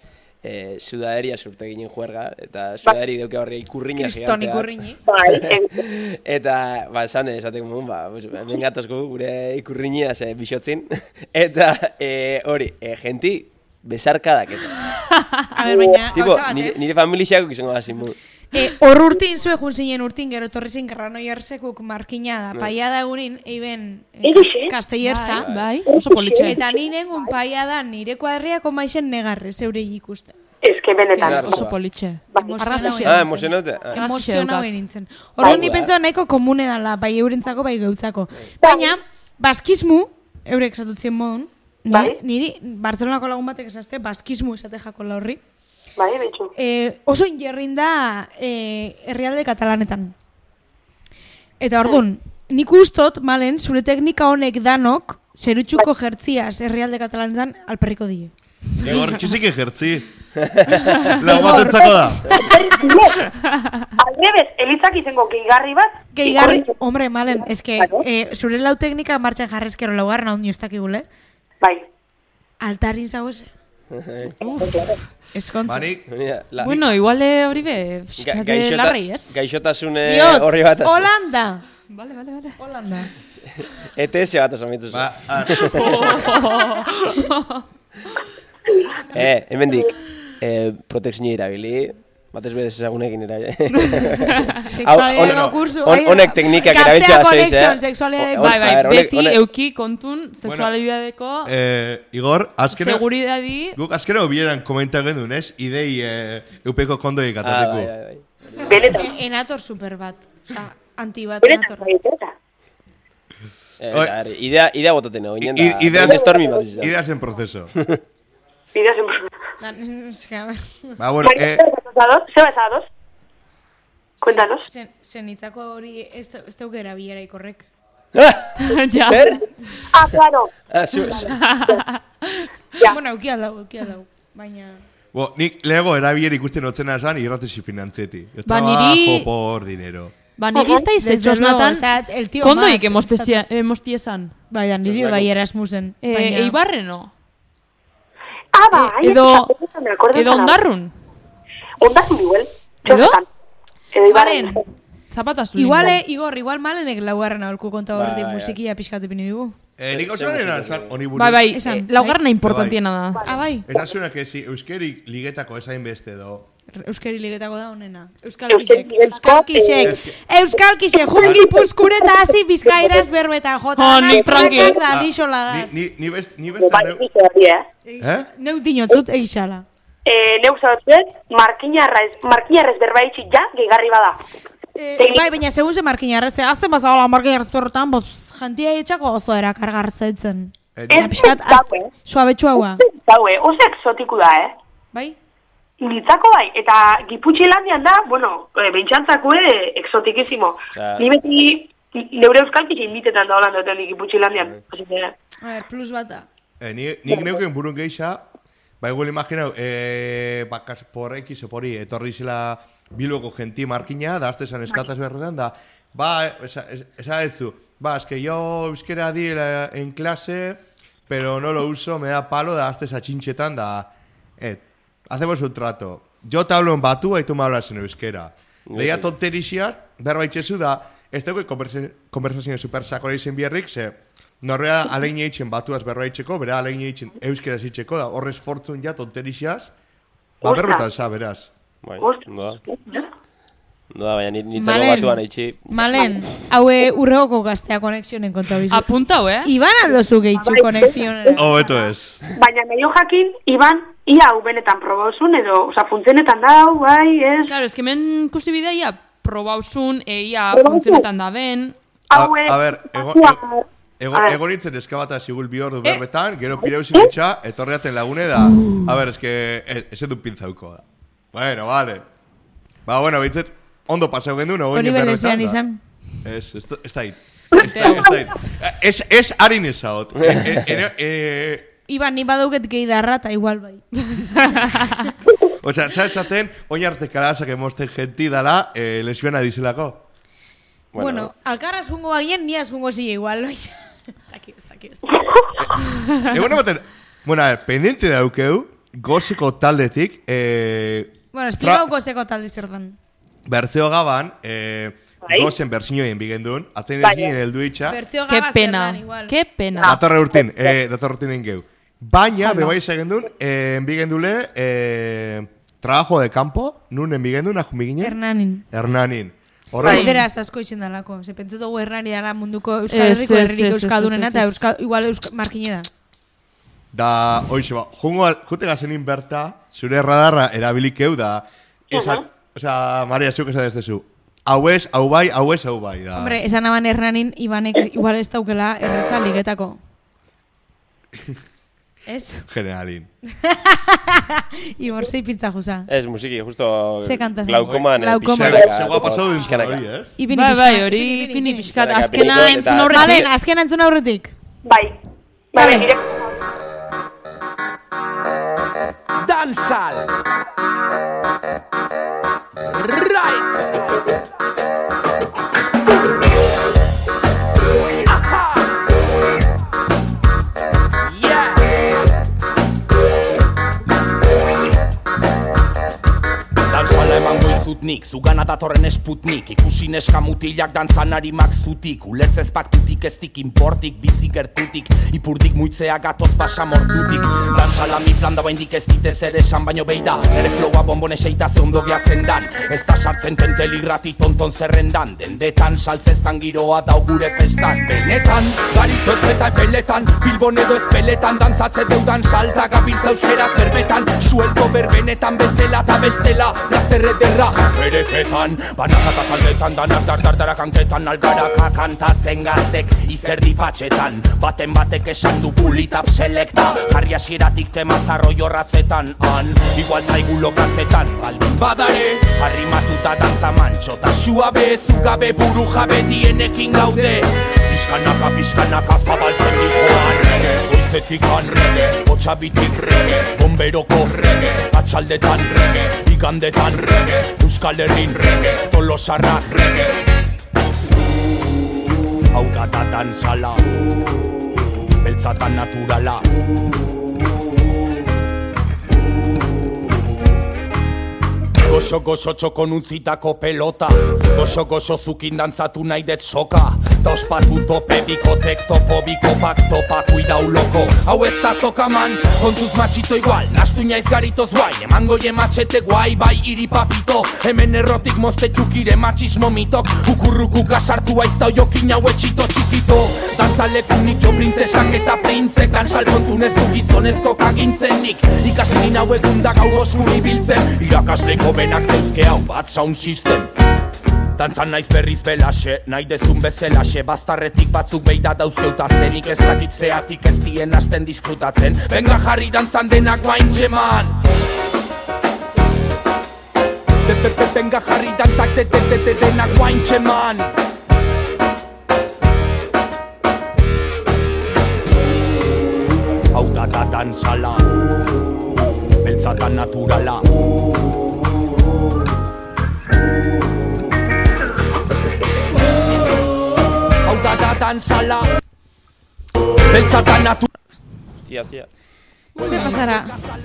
eh, sudaderia surte ginen juerga, eta sudaderi dauke horre ikurriña Kriston gigante bat. ikurriñi. Bai, Eta, ba, esan, esatek mun, ba, pues, hemen gatozko gure ikurriñia ze bixotzin. Eta, eh, hori, eh, genti, besarkadak eta. A ber, baina, Tipo, gauza bat, nire, eh? nire familixako izango da zimu. E, hor urtin zue jun zinen urtin, gero etorri zin Garranoi Arsekuk markina da. Paia da egunin, eiben e, Egixe? Castellerza. Bai, oso politxe. Eta ni nengun paia da nire kuadriako maizen negarre, zeure ikusten. Ez que benetan. Claro. Oso politxe. Emozionau Ah, emozionaute. Ah. Emozionau daukaz. nintzen. Horren ni pentsa nahiko komune dala, bai eurentzako, bai gautzako. Baina, baskismu, eurek esatutzen modun, Bai. niri, Barcelonako lagun batek esazte, baskismu esate jako la horri. Bai, betxu. E, oso injerrin da e, herrialde katalanetan. Eta orduan, nik ustot, malen, zure teknika honek danok, zerutxuko jertziaz herrialde katalanetan alperriko die. Igor, txizik ejertzi. Lagu bat entzako da. Aldrebez, Elizak izango gehigarri bat. Gehigarri, hombre, malen, eske, e, zure lau teknika martxan jarrezkero laugarren hau niostakigule. Bai. Altarin zagoz. Eskontza. Banik, Mira, la- Bueno, igual eh, hori be, Ga- fiskate gaixota- larrei, ez? Gaixotasune Diot, horri bat azu. Holanda. Vale, vale, vale. Holanda. E T S bat azu mitzu. ba, a, Eh, hemendik, eh, protekzioa irabili, batez bedez ezagunekin irabili. Sexualidadeko kursu. on- honek teknikak erabiltzea Gaztea soiz, eh? connection, sexualidadeko. O- Bai, bai, Osea, honek- beti honek- euki kontun sexualidadeko eh, Igor, azkena, seguridadi. guk azkena hubieran komenta gendun, ez? Idei eh, eupeko kondoik Ah, atateko. bai, bai, bai. Benetan. E- Enator super bat. Osa, anti bat Benetan, enator. bai, benetan. Eh, Oi. eta, ari, idea, idea botaten oinen da. I- Ideas, brainstorming bat izan. ideas en proceso. Bideo zen. Da, eske, a ver. Ba, bueno, eh, Zeba ezadoz? Cuéntanos. Zen, zen itzako hori ez da- ez dauke erabilera ikorrek. Ja. Zer? Ah, claro. Ah, zu, Ja. Bueno, auki aldau, auki aldau. Baina... bo, nik lego erabiler ikusten otzena esan irratesi finantzeti. Yo Ba, trabajo niri- por dinero. Ba, niri ez da Desde izetxosnatan, luego, o sea, el tío kondoik Matt, emostezia- emostiesan. Bai, da, niri bai Erasmusen. Eh, baina- Eibarreno. Ah, bai. E- edo- eta me acuerdo Edo tan- ondarrun. Ondarrun igual. Edo? Txosetan. Edo Ibarren. Malen, Zapatazu. igual, eh, Igor, igual malenek laugarren aholku konta Bai, horretik bai, musikia pixkatu pini bigu. Eh, nik osan eran, esan, honi buruz. Bai, bai, Esan, eh, laugarrena bai. importantiena da. Ah, bai, Esan zuena que si euskeri ligetako esain beste do. Euskeri ligetako da honena. Euskal Euskeri Kisek, ligetako, Euskal Kisek, eh, Euskal Kisek, jun gipuzkure eta hasi bizkairaz berbetan jota. Jo, nik tranqui. Da, nixola Ni, da. ni, ni, best, ni beste Bai, neu... bizo hori, eh? Eh? Neu dinotzut egixala. Eh, neu zautzen, markinarrez, markinarrez berbaitxik ja, gehigarri bada. Eh, Teknik- bai, baina segun ze markinarrez, azten bazala markinarrez berrotan, boz, jantia etxako oso erakargar zaitzen. Eh, Baina Ez pixkat, daue. az, suabetxu haua. Zaue, oso exotiku da, eh? Bai? Nitzako bai, eta Giputxilandian da, bueno, e, behintxantzakue exotikizimo. Osea- Ni beti, neure euskalkitxe inbitetan da holan duten Giputxilandian. Así que, A ber, plus bat da. Eh, ni, nik neuken burun geixa, ba igual imaginau, eh, bakas por X o por Y, etorri zela Bilboko genti markina, da azte esan eskataz berretan, da, ba, esa, esa, esa etzu, ba, es que yo euskera di la- en clase, pero no lo uso, me da palo, da azte txintxetan, da, eh, hacemos un trato. Yo te hablo en batúa y tú me hablas en euskera. Deia tonterixiak, berba itxezu da, ez dugu konversazio super sakora izen biherrik, ze norrea alegin eitzen batuaz berba itxeko, bera alegin eitzen euskeraz itxeko, da horrez fortzun ja tonterixaz, ba Ostras. berrotan za, beraz. Bai, Ost- ondo da. Ondo da, baina ni- nitzako Malen. batuan eitxi. Malen, haue urregoko gaztea konexionen konta bizu. Apuntau, eh? Iban aldozu gehitzu konexionen. Oh, eto ez. baina medio jakin, Iban, ia hau benetan probauzun, edo, oza, funtzenetan da, hau, bai, ez? Claro, es que men ikusi bideia probauzun, eia Probauzun. funtzionetan da ben. A, Hau, eh, a ber, ego, batua- ego, ego, A ver. ego nintzen eskabata zigul bi ordu berbetan, gero pireuzik itxa, etorreaten lagune da, a ber, eske, ez du pintzauko da. Bueno, vale. Ba, bueno, bintzet, ondo pasau gendu, no Hori goinen berezbean berbetan. izan. da. Ez, ez, ez da hit. Ez da, ez da hit. Ez, ez harin ezaot. E, e, e, e, Iban, ni badauket gehi darra, eta igual bai. Osea, sa esaten, oin arte kalazak emosten genti dala, eh, lesbiana dizelako. Bueno, alkarraz jungo bagien, ni jungo zile igual. Ez daki, ez daki, ez daki. Egon ematen, bueno, a ver, pendiente daukeu, gozeko taldetik, eh, Bueno, esplikau gozeko talde zer dan. Bertzeo gaban, eh, Bai. gozen berzinioen bigendun, atzen Bai. ezin heldu itxa, Bertzio Qué gaba zer pena, dan igual. qué pena. datorre urtin, eh, datorre urtin ingeu. Baina, bebai segendun, eh, bigendule, eh, trabajo de campo, nun enbigendun, ahumiginen? Hernanin. Hernanin. Horren, Erderaz asko izin dalako. Se pentsu dugu Hernani dala munduko Euskal Ez, Herriko ez, herriko ez, euskaldunena ez, ez, eta ez. euskal, igual euska, markine da. da, hoixe ba, jungo, jute gazenin berta, zure radarra erabilikeu da, esak, Aha. osea, Maria, zuk esan ez dezu, hau ez, hau bai, hau ez, hau bai, da. Hombre, esan aban Hernanin, Ibanek igual ez daukela erretza ligetako. Ez? Generalin. Ibor, zei pizza juza. Ez, musiki, justo Ze kanta zen? glaukoman, eh, Glaukoman. pixkanaka, Segua pasau dut pixkanaka. hori, ez? Ipini Bai, pixka. bai, hori pini pixkat. Pixkanaka, Azkena piniko, entzun eta- aurretik. Valen, azken entzun aurretik. Bai. Vale. Vale, nire... Dancehall. Right. Aha. Yeah. Dantzala emango izut nik, zugana datorren esputnik. Ikusi neska mutilak dantzan arimak zutik. Ulertzez paktutik eztik importik, bizi gertutik. Ipurdik muitzea gatoz pasamortutik. Dantzala mi plan da baindik ez ditez ere esan baino beida. Nere flowa bonbon eseita ze ondo gehatzen dan. Ez da sartzen tentelirrati tonton zerrendan. Dendetan saltzeztan giroa dau gure festan. Benetan, garitoz eta epeletan, Bilbon edo ezpeletan dantzatzen deudan salta gabiltza euskeraz berbetan. Sueldo berbenetan bezela eta bestela. Plazer ederra, fereketan, banakata taldetan, danak dardardarak hanketan, algaraka kantatzen gaztek, izerdi patxetan, baten batek esan du pulitap selekta, jarri hasieratik tematzarro jorratzetan, han, igual zaigu lokatzetan, baldin badare, arrimatuta dantza mantxo, ta suabe, zugabe buru jabe dienekin gaude, pixkanaka, pixkanaka zabaltzen dihoan, rege, goizetik han rege, botxabitik rege, bomberoko rege, atxaldetan rege, igandetan rege, Euskal Herrin rege, Tolosarra rege. Hau da da dantzala, beltzatan naturala. Goxo goxo txokon utzitako pelota, goxo goxo zukin dantzatu nahi det soka, ta ospatu tope bikotek topo bikopak topa kuidau loko. Hau ez da zokaman, kontuz matxito igual, nastu naiz garitoz guai, emango je matxete guai bai iri papito, hemen errotik moztetuk ire matxismo mitok, ukurruku kasartu aizta oiokin hau etxito txikito, dantzalekunik jo printzesak eta printzek, dantzal kontun ez du gizonezko kagintzenik, ikasi nina hau egun da gau oskuri biltzen, irakasleko benak zeuzke hau bat sound system. Dantzan naiz berriz belaxe, nahi dezun bezelaxe, bastarretik batzuk beida dauzkeuta zenik ez dakitzeatik ez dien hasten disfrutatzen. Benga jarri dantzan denak guain txeman. Benga jarri dantzak de de de de denak guain txeman. Hau da da dantzala, beltzatan naturala. Hau da da dantzala, beltzatan naturala. Hostia, hostia. Ze pasara?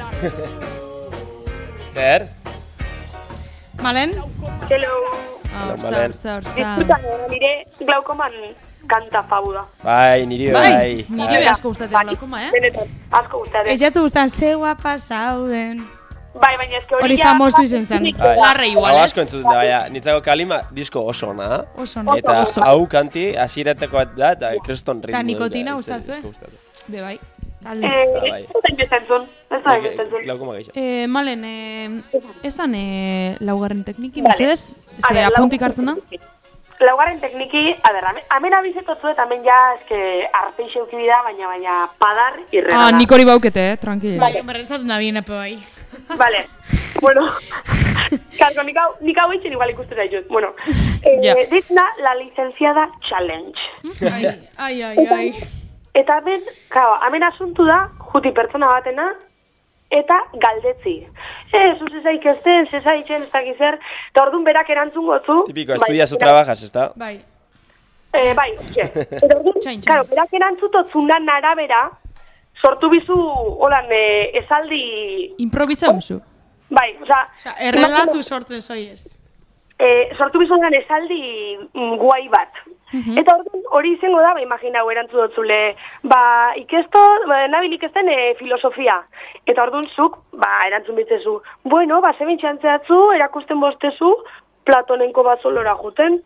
Zer? Malen? Hello. Aur, Malen. zaur, zaur, zaur. Eskutan, nire glaukoman kanta fabuda. Bai, niri Bai, bai. nire be asko gustatzen glaukoma, eh? Benetan, asko gustatzen. Ez jatu gustan, ze guapa zauden. Bai, baina eske hori Hori ja- famoso izen zen. Bai. Larre igual, Hau ez? asko entzuten da, baina, nitzako kalima disko oso ona da. Oso no. Eta Oso. hau kanti, hasiretako bat da, eta kriston ritmo. Ta dut, nikotina da, gustatzu, asko eh? gustatu. Be bai. Talde. Eh, Bai. ez da inbezentzun, ez da inbezentzun. Glaukoma gehiago. Eh, Malen, eh, esan eh, laugarren tekniki, Vale. mesedez? A Ze ver, apuntik lau- hartzen da? Laugarren tekniki, a ber, amen, amen abizetotzu eta amen ja, eske, arpeixe eukibida, baina, baina, padar irregala. Ah, nik hori baukete, eh, tranquil. Bai, hombre, esaten da bien, epe bai. Vale, bueno, karko, nik hau, nik hau itxen igual ikusten zaitut. Bueno, eh, Ja. ditna la licenciada challenge. Ai, ai, ai, ai. Eta ben, kao, hemen asuntu da, juti pertsona batena, eta galdetzi. Ez, zu zezaik ez den, zezaitzen ez dakiz zer, eta orduan berak erantzun gotzu. Típico, estudias o trabajas, ezta? Bai. Eh, bai, oke. Eta orduan, Txain, txain. claro, berak erantzutotzun da narabera, sortu bizu, holan, e, esaldi... Improvisa musu. Bai, oza... Osa, errelatu sortzen zoiez. E, sortu bizu holan esaldi mm, guai bat. Mhm. Eta orduan hori izango da, ba, imagina, erantzu dotzule, ba, ikesto, ba, nabil ikesten e, filosofia. Eta orduan zuk, ba, erantzun bitzezu, bueno, ba, zeben txantzeatzu, erakusten bostezu, Platonenko bazolora juten.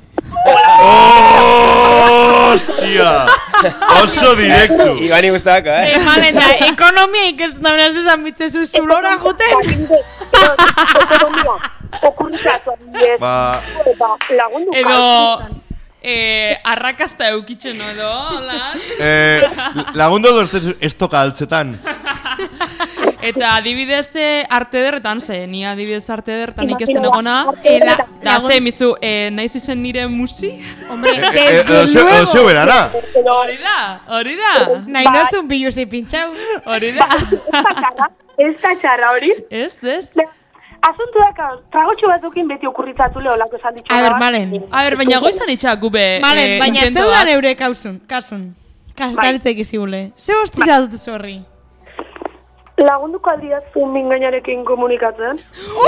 Hostia! Oso direktu! Ibani guztako, eh? Eh, malen da, ekonomia ikesten da beraz esan bitzezu zulora juten. Ekonomia, okurritatu adibidez. Ba, Lagundu Edo... Eh, arrakasta eukitzen, edo, hola. eh, lagundo doztez estoka altzetan. Eta adibidez eh, arte derretan, ze, ni adibidez arte derretan ikesten egona. Eh, la- Da, lagun- ze, mizu, eh, nahi zuzen nire musi? Hombre, Eh, eh, desde edo zeu- edo zeu luego. berana. Hori da, hori da. Nahi nozun biluzi pintxau. Hori da. Ez da txarra, ez da txarra hori. Ez, ez. Asuntu da, tragotxo batzukin beti okurritzatule olako esan ditxo. A ber, malen. A ber, baina goizan itxak gube Malen, eh, baina intento zeudan bat. eure kausun, kasun. Kaskaritzek izigule. Ze hostizia dut zu horri? Lagunduko aldiazu mingainarekin komunikatzen.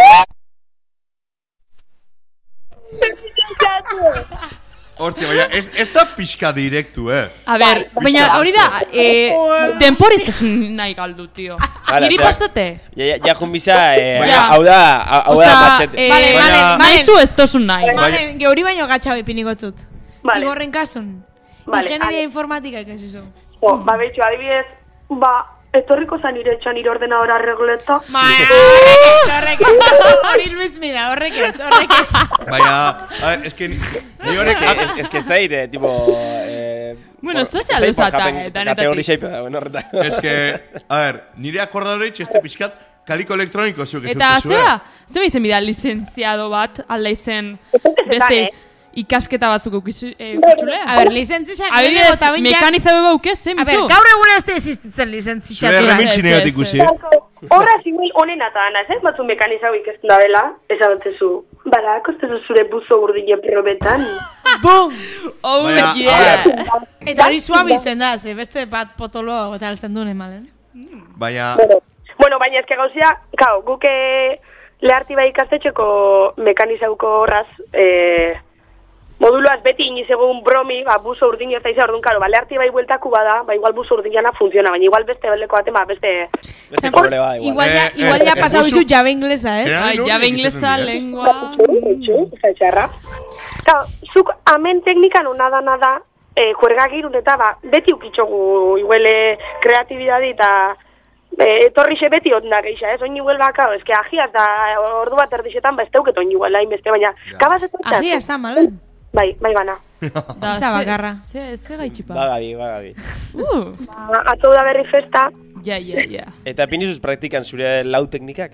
Hostia, baina, ez, ez da pixka direktu, eh? A ber, baina hori da, eh, denporiztasun nahi galdu, tio. Hala, Iri osea, pastate? Ja, ja, ja jun biza, eh, Ja. hau da, hau da Osa, patxete. eh, Vale, vale, Baina- vale. nahi zu ez tozun nahi. Malen, geuri baino gatxau ipinigotzut. Vale. Igorren kasun. Vale, Ingenieria ale. informatika ikasizu. Jo, ba, betxo, adibidez, ba, etorriko zan nire etxan nire ordenadora regleta. Ma, horrek ez, hori Luis Mida, horrek ez, horrek ez. Baina, a ver, es que ni horrek... Es, es que ez da ite, tipo... Eh, Bueno, por- sozial ez da duzata, japen- eh, danetatik. Kategori xaipa da, bueno, horretak. Es que, a ver, nire akordadoreitz este pixkat kaliko elektroniko zuk ez Eta zute zuen. zeba, zeba izen bida lizenziado bat, alda izen beste ikasketa batzuk eukizu- eh, eukitxule? A ber, lizentzizak Adibidez, mekanizado bauke, ze, A ber, mizu? gaur egun ez da existitzen lizentzizak. Zure remintxi ez, negat ez, ikusi. ez. Horra zimil honen eta ana, ez? Batzu mekanizau ikesten da dela, ezabetzezu. Bala, kostezu zure buzo urdine probetan. Bum! Oh, Baina, yeah! Eta hori suabi izen da, ze beste bat potolo eta altzen duen emalen. Baina, Bueno, bueno, baina ezke gauzia, kau, guke leharti bai ikastetxeko mekanizauko horraz, eh, moduluaz beti iniz egun bromi, ba, buzo urdin ez da izan, orduan, karo, ba, leharti bai bueltaku bada, ba, igual buzo urdinana funtziona, baina igual beste beleko baten, ba, beste... Beste problema, igual. Igual ya, Eh, igual eh, ya eh, pasau buzu- izu jabe inglesa, ez? General- Ai, no, jabe nik inglesa, esaten dira. lengua... Eta txarra. Kau, zuk amen teknikan nada nada, eh, juergagirun eta ba, beti ukitxogu, iguele kreatibidadi eta eh, etorrixe beti otna geixa, ez? Oin iguel baka, eske agia eta ordu bat erdixetan, ba, ez teuket oin iguel hain beste, baina, kabaz ez Agia ez da, malen. Bai, bai bana. Da, Isa ze- bakarra. Ze, ze gaitxipa. Bagabi, bagabi. Uh, Ba, atzo da berri festa, ja, ja, ja. Eta pinizuz praktikan zure lau teknikak?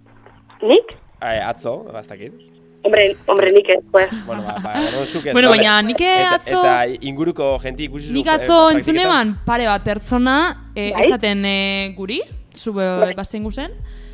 nik? Eh, atzo, bastakit. Hombre, hombre, nik ez, pues. Bueno, ba, ba, orduan zuk ez. Bueno, vale. baina nik Eta- atzo- Eta inguruko jenti ikusi Nik zu, eh, atzo praktiketan? entzun eman pare bat pertsona eh, Bai. esaten eh, guri, zube bazen guzen.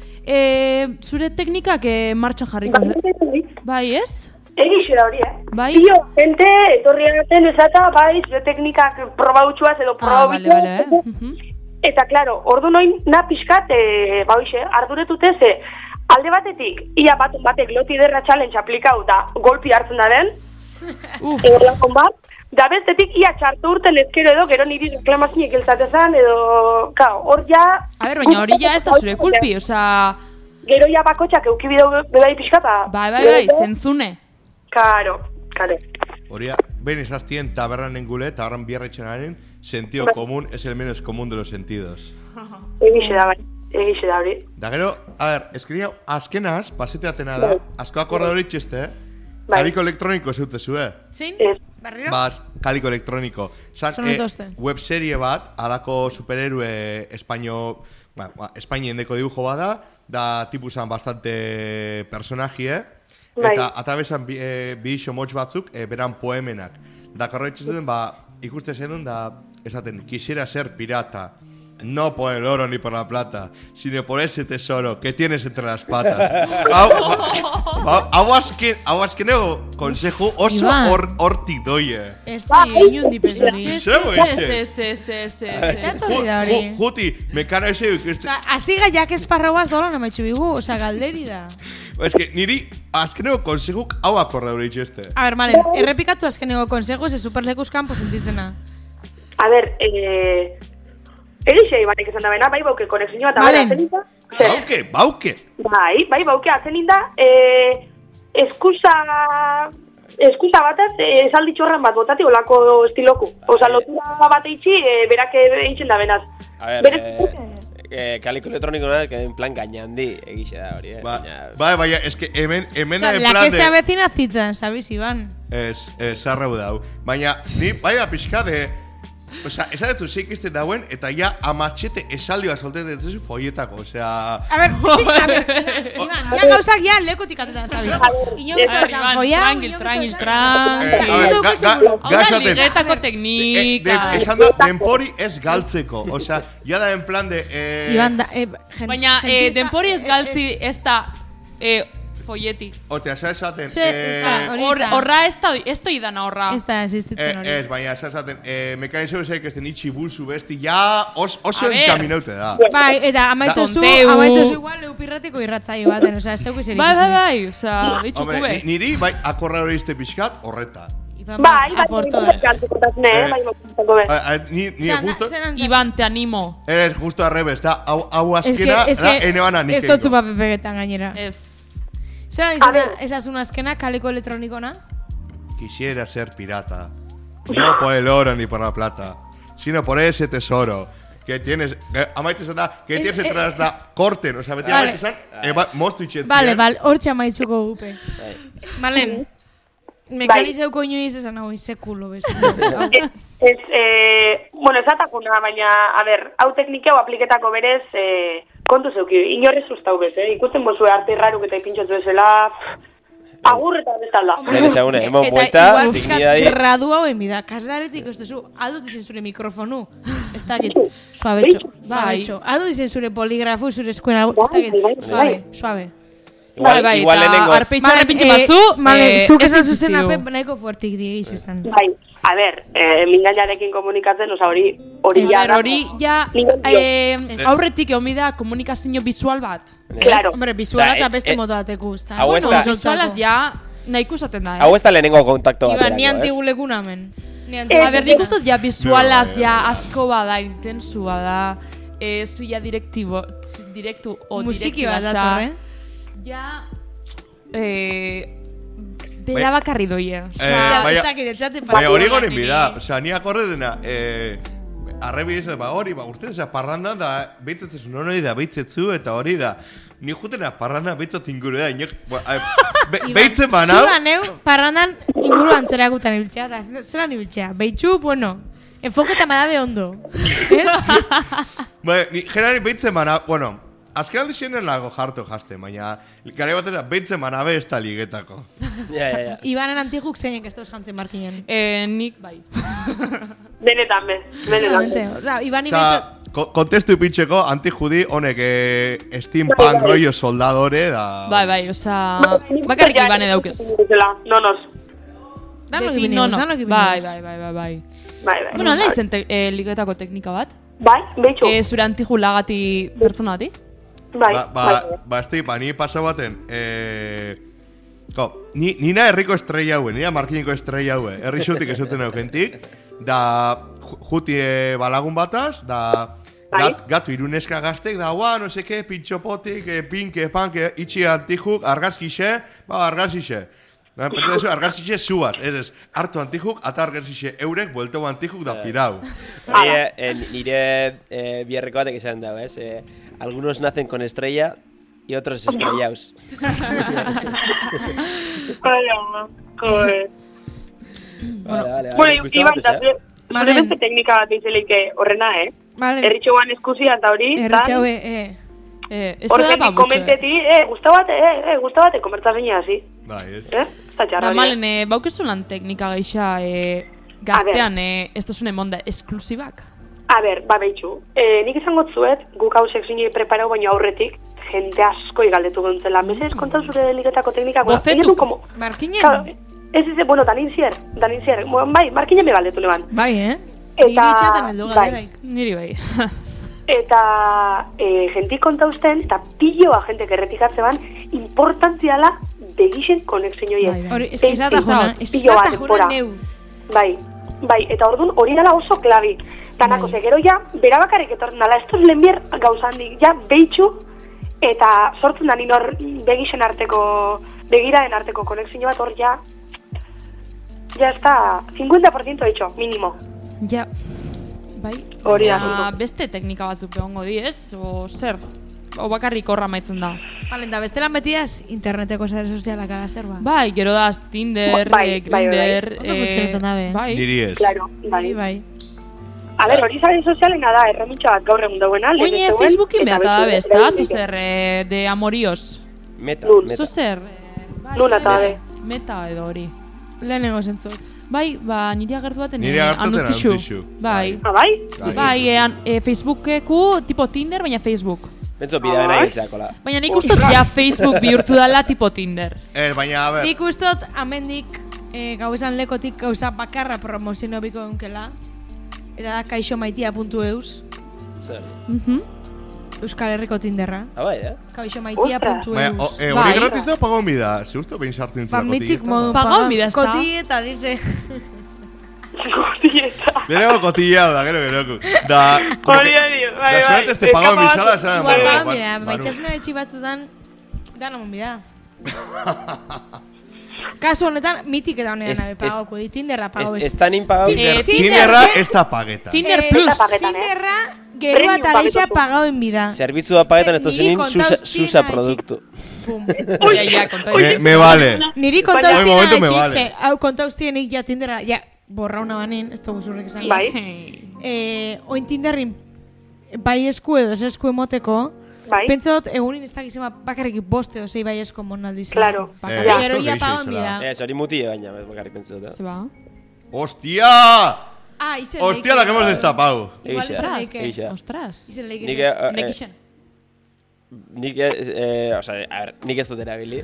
Eh, zure teknikak eh, martxan jarriko. Bai, ez? Egixe da hori, eh? Bai. Dio, gente, etorri agaten esata, bai, zure teknikak probautxuaz edo Ah, bale, probautxuaz. bale, eh? Mhm. Eta, klaro, ordu noin, na pixkat, e, ba hoxe, arduretute ze, alde batetik, ia bat, batek loti derra challenge aplikau da, golpi hartzen da den, Uf, egolakon bat, da bestetik, ia txartu urten ezkero edo, gero niri reklamazinek eltzatezan, edo, kao, hor ja... a ber, baina hori ja ez da zure kulpi, osea... Gero ja bakotxak eukibideu bedai pixkata. Bai, bai, bai, zentzune. Karo, karo. Horia, behin esaztien tabernanen gule, eta horren biarretxenaren, sentido común es el menos común de los sentidos. Egixe da, bai, egixe da hori. Da gero, a ver, eskrina azkenaz, pasete atena da, asko akordadori txiste, eh? Bai. Kaliko elektroniko zeute zue. Zein? Ez. Barriro? Bas, kaliko elektroniko. Zan, Son dituzte. webserie bat, alako superhéroe españo, ba, ba, Espainien deko dibujo bada, da tipusan bastante personaje, Bai. eta atabezan bi, e, bi iso motx batzuk, e, beran poemenak. Da, korroitzen duen, ba, ikuste zenun, da, esaten, quisiera ser pirata. no por el oro ni por la plata, sino por ese tesoro que tienes entre las patas. Hau, hau, hau azken, hau azkeneko konseju oso Iban. hor, hortik doie. Ez da, inundi pesori. Ez, Zego ez, ese. ez, ez, ez, ez, Ez ez. hori da hori. Juti, mekana ese ikuste. Osa, así gaiak esparrauaz dola nametxu bigu, osa, galderi da. Es que niri azkeneko konsejuk hau akorda hori itxeste. A ver, Malen, errepikatu azkeneko konsego, ze superlekus kanpo sentitzena. A ber, eh... Erixe ibanek esan da bena, bai bauke konexioa eta Valen. bai atzeninda. Bauke, bauke. Bai, bai bauke atzeninda, eh... Eskusa... Eskusa bataz, eh, esaldi txorran bat botati olako estiloku. Osa, lotura bat eitxi, eh, berak eitzen da benaz. A ver, Berez- eh, eh, kaliko elektroniko da, que en plan gainandi egixe da hori, eh? Ba, baina- bai, bai, es que hemen, hemen Osa, en la plan que se de... avecina zitzan, sabes, Iban? Ez, ez, arreu dau. Baina, ni, bai da pixka de... Osa, esan dut zeik izte dauen, eta ja amatxete esaldi bat solten dut zu foietako, osea... A ver, sí, a ver, Iban, ya gauzak ya lekotik atetan, sabes? Inok ez da esan Iban, foia, tranquil, inok ez da tranquil, esan- Eh, a ver, tranquil. ga, ga, Hau ga da esaten... ligetako Eh, de, teknika. esan da, denpori ez galtzeko, osea, ja da en plan de... Eh, Iban da, eh, gente... Baina, gente eh, ez da- denpori ez eh, galtzi ez- ez da eh, folleti. Ostia, esan esaten... Sí, ez da, eh, hori Hor, ez da. horra ez da, ez da idana horra. Ez da, existitzen Eh, hori. ez, baina esan esaten, eh, mekanizio zeik ez den itxi bulzu besti, ja os, oso A ver. enkaminaute da. Bai, eta amaituzu, Tonteu. amaituzu igual eupirratiko irratzaio baten, osea, ez teukiz Bai, bai, bai, osea, ditxu Hombre, kube. ni- niri, bai, akorra hori izte pixkat, horreta. Iban, Bai, bai, por bai, todas. galtzekotasne, eh, Eh, bai, mokontako be. A, a, ni, ni Zeran, justo... zeran, Iban, te animo. Eres justo al revés, da, hau, hau Es que, azkena, es da, que, ene bana nik ez dotzu papepegetan gainera. Ez. Zeran izan da, esazun azkena, kaleko elektronikona? Quisiera ser pirata, no por el oro ni por la plata, sino por ese tesoro que tienes, eh, amaite esan da, que Es- tienes eh, detrás da, korten, o sea, beti Vale. amaite esan, eba, moztu itxetzen. Bale, bale, hortxe amaitzuko gupe. Bai. Malen, mekanizeuko inoiz esan hau, sekulo bezu. Ez, eh, bueno, esatakuna, baina, a ber, hau teknikeu apliketako berez, eh, kontu zeuki, inorrez ustau bez, eh? Ikusten bozue arte raruk eta ipintxotu ezela, agur eta bezala. Lehen ezagune, emon Eta buelta, igual pixkat dignidadi. gradu hau enbida. Kasdaretik ez duzu, aldo dizen zure mikrofonu. Ez dakit, suabetxo, Bai. suabetxo. Aldo dizen zure poligrafu, zure eskuen algo, ez dakit, Bai, suabe, suabe. Bai, bai, igual eta lehenengo. arpeitxo Malen, arpintxe eh, batzu, Malen, eh, zuk ez esan zuzen existidu. ape nahiko fuertik digiz esan. Bai, a ber, eh, mingainarekin komunikatzen, oza, hori, hori A ja ber, da. hori ja Nivel eh, aurretik egon bida komunikazio visual bat. Claro. Hombre, bizuala Osea, eta eh, beste eh, moto bateku, ez da. hau ez Bueno, da- visualaz ja nahiko izaten da, Hau eh? ez da lehenengo kontakto Iban, baterako, ni ez? antigulekun amen. Ni A antigulekun. ber, nik uste dut ja visualaz No, ja no, no. asko bada, intensua da, eh, zu ja direktibo, direktu o Musiki bat direktibaza. dator, eh? Ja, eh, bera bakarri doie. Eh, Osea, baina- ez dakit, etxate Baina hori pasatu goren niri. bida, osea, ni akorde dena, eh, arrebi ez da, ba hori, ba urte eza parranda da, behitetzu non hori da, behitzetzu eta hori da. Ni jutena parranda behitzot inguru da, inok, ba, eh, be, Iban, behitzen banau, Zudan, eu, parrandan inguruan zerakutan ibiltzea, da, zelan ibiltzea. Behitxu, bueno, enfoketa madabe ondo. Ez? ba, ni generali behitzen banau, bueno, azken aldi zienen lago jarto jazte, baina gare batera behitzen banabe ez da ligetako. Ja, ja, ja. Ibanen antijuk zeinek ez dauz jantzen markinen. Eh, nik, bai. Benetan, be, benetan. Realmente, osea, Iban Osa, ibeito... ko kontestu ipintzeko, antijudi honek eh, steampunk rollo soldadore da... Bai, bai, osea, bakarrik ibane daukez. Nonos. Danok Beti ibinioz, nono. danok ibinioz. Bai, bai, bai, bai, bai. Bai, bai. Bueno, alda izen te, eh, ligetako teknika bat. Bai, behitxu. Eh, zure antijulagati pertsona bati. Bai, Ba, ba, bai. ba, este, ba, ni pasa baten, eh... Ko, ni, nina herriko estrella haue, nina markiniko estrella haue, herri xutik esutzen eukentik, da ju- juti eh, balagun bataz, da Bai. gat, gatu iruneska gaztek, da gua, no seke, pintxopotik, eh, pinke, panke, itxi antijuk, argazkixe, ba, argazkixe. Da, pentezu, argazkixe zuaz, ez ez, hartu antijuk, ata argazkixe eurek, buelteu antijuk da pirau. Nire, eh, nire eh, biharreko batek esan dago, ez? Eh, algunos nacen con estrella y otros estrellados. Ai, ama, joder. Vale, vale, Bueno, vale. Gustavo Iban, batez, da, eh? zure Malen. beste teknika bat izeleike horrena, eh? Vale. Erritxoan eskusia eta hori, Erritxau, eh, Eh, eso da horretik babutxo. komenteti, eh, gustabate, eh, eh, gustabate, komertza gine hasi, Bai, ez. eh? Eta txarra, Da, malen, eh, baukezu lan teknika gaixa, eh, gaztean, eh, ez duzun emonda esklusibak. A ber, ba behitxu, e, nik izango zuet, guk hau sekzini preparau baino aurretik, jente asko igaldetu gontzela. Mesez, kontau zure liketako teknika. Bofetuk. Como... Markinen? Claro, ez ez, bueno, danin zier, danin zier. Bueno, bai, markinen me galdetu neban. Bai, eh? Eta... Niri itxaten heldu bai. galderaik. Niri bai. Eta e, jentik kontausten, eta piloa jente erretikatze ban, importantziala begixen konexio horiek. Hori, ez que izata jona, ez Piloa izata jona denbora. neu. Bai, bai, eta orduan hori dela oso klabi. Tanako Bai. gero ja, bera bakarrik etorren dala, ez dut lehenbier gauzandik, ja, behitxu, eta sortzen da nino begixen arteko, begiraen arteko konexio bat hor ja, ja está, cincuenta por ciento hecho, mínimo. Ja. Bai. Hori da. Baina beste teknika batzuk egongo di, ez? O zer? O bakarrik horra maitzen da. Vale, da bestelan betiaz interneteko sare sozialak ara zer ba. Bai, gero da Tinder, Bai, eh, bai, bai. Grindr, Ondo funtzionatzen dabe. bai. Niri ez. Claro, bai. Bai, bai. A ber, hori sare sozialena da, erremintxa bat gaur egun dauena. lehen Oine ez zegoen, Facebookin eta behar da beste bezta, erabiltzen. zozer, eh, de amoríos. Meta, Nun. meta. Zozer, eh, bai, Nuna bai, eta be. Meta edo hori. Lehenengo zentzut. Bai, ba, niri agertu baten Niri agertu baten anuntzisu. anuntzisu. Bai. Ah, bai? Bai. Bai, eh, an- eh, Facebookeku tipo Tinder, baina Facebook. Bentzo bida bena Bai. egitzeakola. Baina nik uste dut ja Facebook bihurtu dela tipo Tinder. Eh, baina, a ber, Nik ustot, amendik e, gau esan lekotik gauza bakarra promozio biko egunkela. Eta da kaixomaitia puntu eus. Zer? Mhm. Euskal Herriko Tinderra. Ah, bai, eh? Kaixomaitia puntu baina, o, eus. eh, Bai. hori gratis da pagon bida. Se uste behin sartu nintzela Ba, mitik kotilletan. modu Pagau bida, ezta? Koti eta dice... Gutieta. Lehenengo kotillao da, gero gero. Da, Hori, hori, bai, da bai. suerte este pagau Eskapa bizala, bat- esan. Igual bueno, pagan ba- bida, banu. baitxasuna etxi batzutan, dana mon bida. Kasu honetan, mitik eta honetan Ez- nabe ez- pagauko di, Tinderra pagau Ez beste. ez tanin pagau. Tinder, Eh, Tinderra Tinder, ez da pagueta. Tinder Eh, Plus. eta pagetan, eh? Tinderra, gerua Premium eta geixa paketu. pagauen bida. Zerbitzua pagetan ez Niri dozenin kontauz susa, tiena susa etxi- produktu. Pum. Ja, ja, konta. Me, me vale. Niri Baina- kontauz Hoy tiena momentu me etxik, vale. ze, hau kontauz tienik ja Tinderra, ja, borra una banin, ez dugu zurrik izan. Bai, Eh, oin Tinderrin, bai esku edo ez esku emoteko, bai. pentsot egunin ez dakizema bakarrik boste edo zei bai esko monaldizela. Claro. Eh, Ja. Gero esto ja geixo pagauen zela. bida. Ez, hori mutie baina, bakarrik pentsatu. Se va. ¡Hostia! Ah, izen ¡Hostia, la que hemos destapado! Igual Egixa, izan leike. egixa. Ostras. Izen leike. Nik, eh, eh, Nekixen. nik, ez, eh, o sea, a ver, nik ez dut erabili.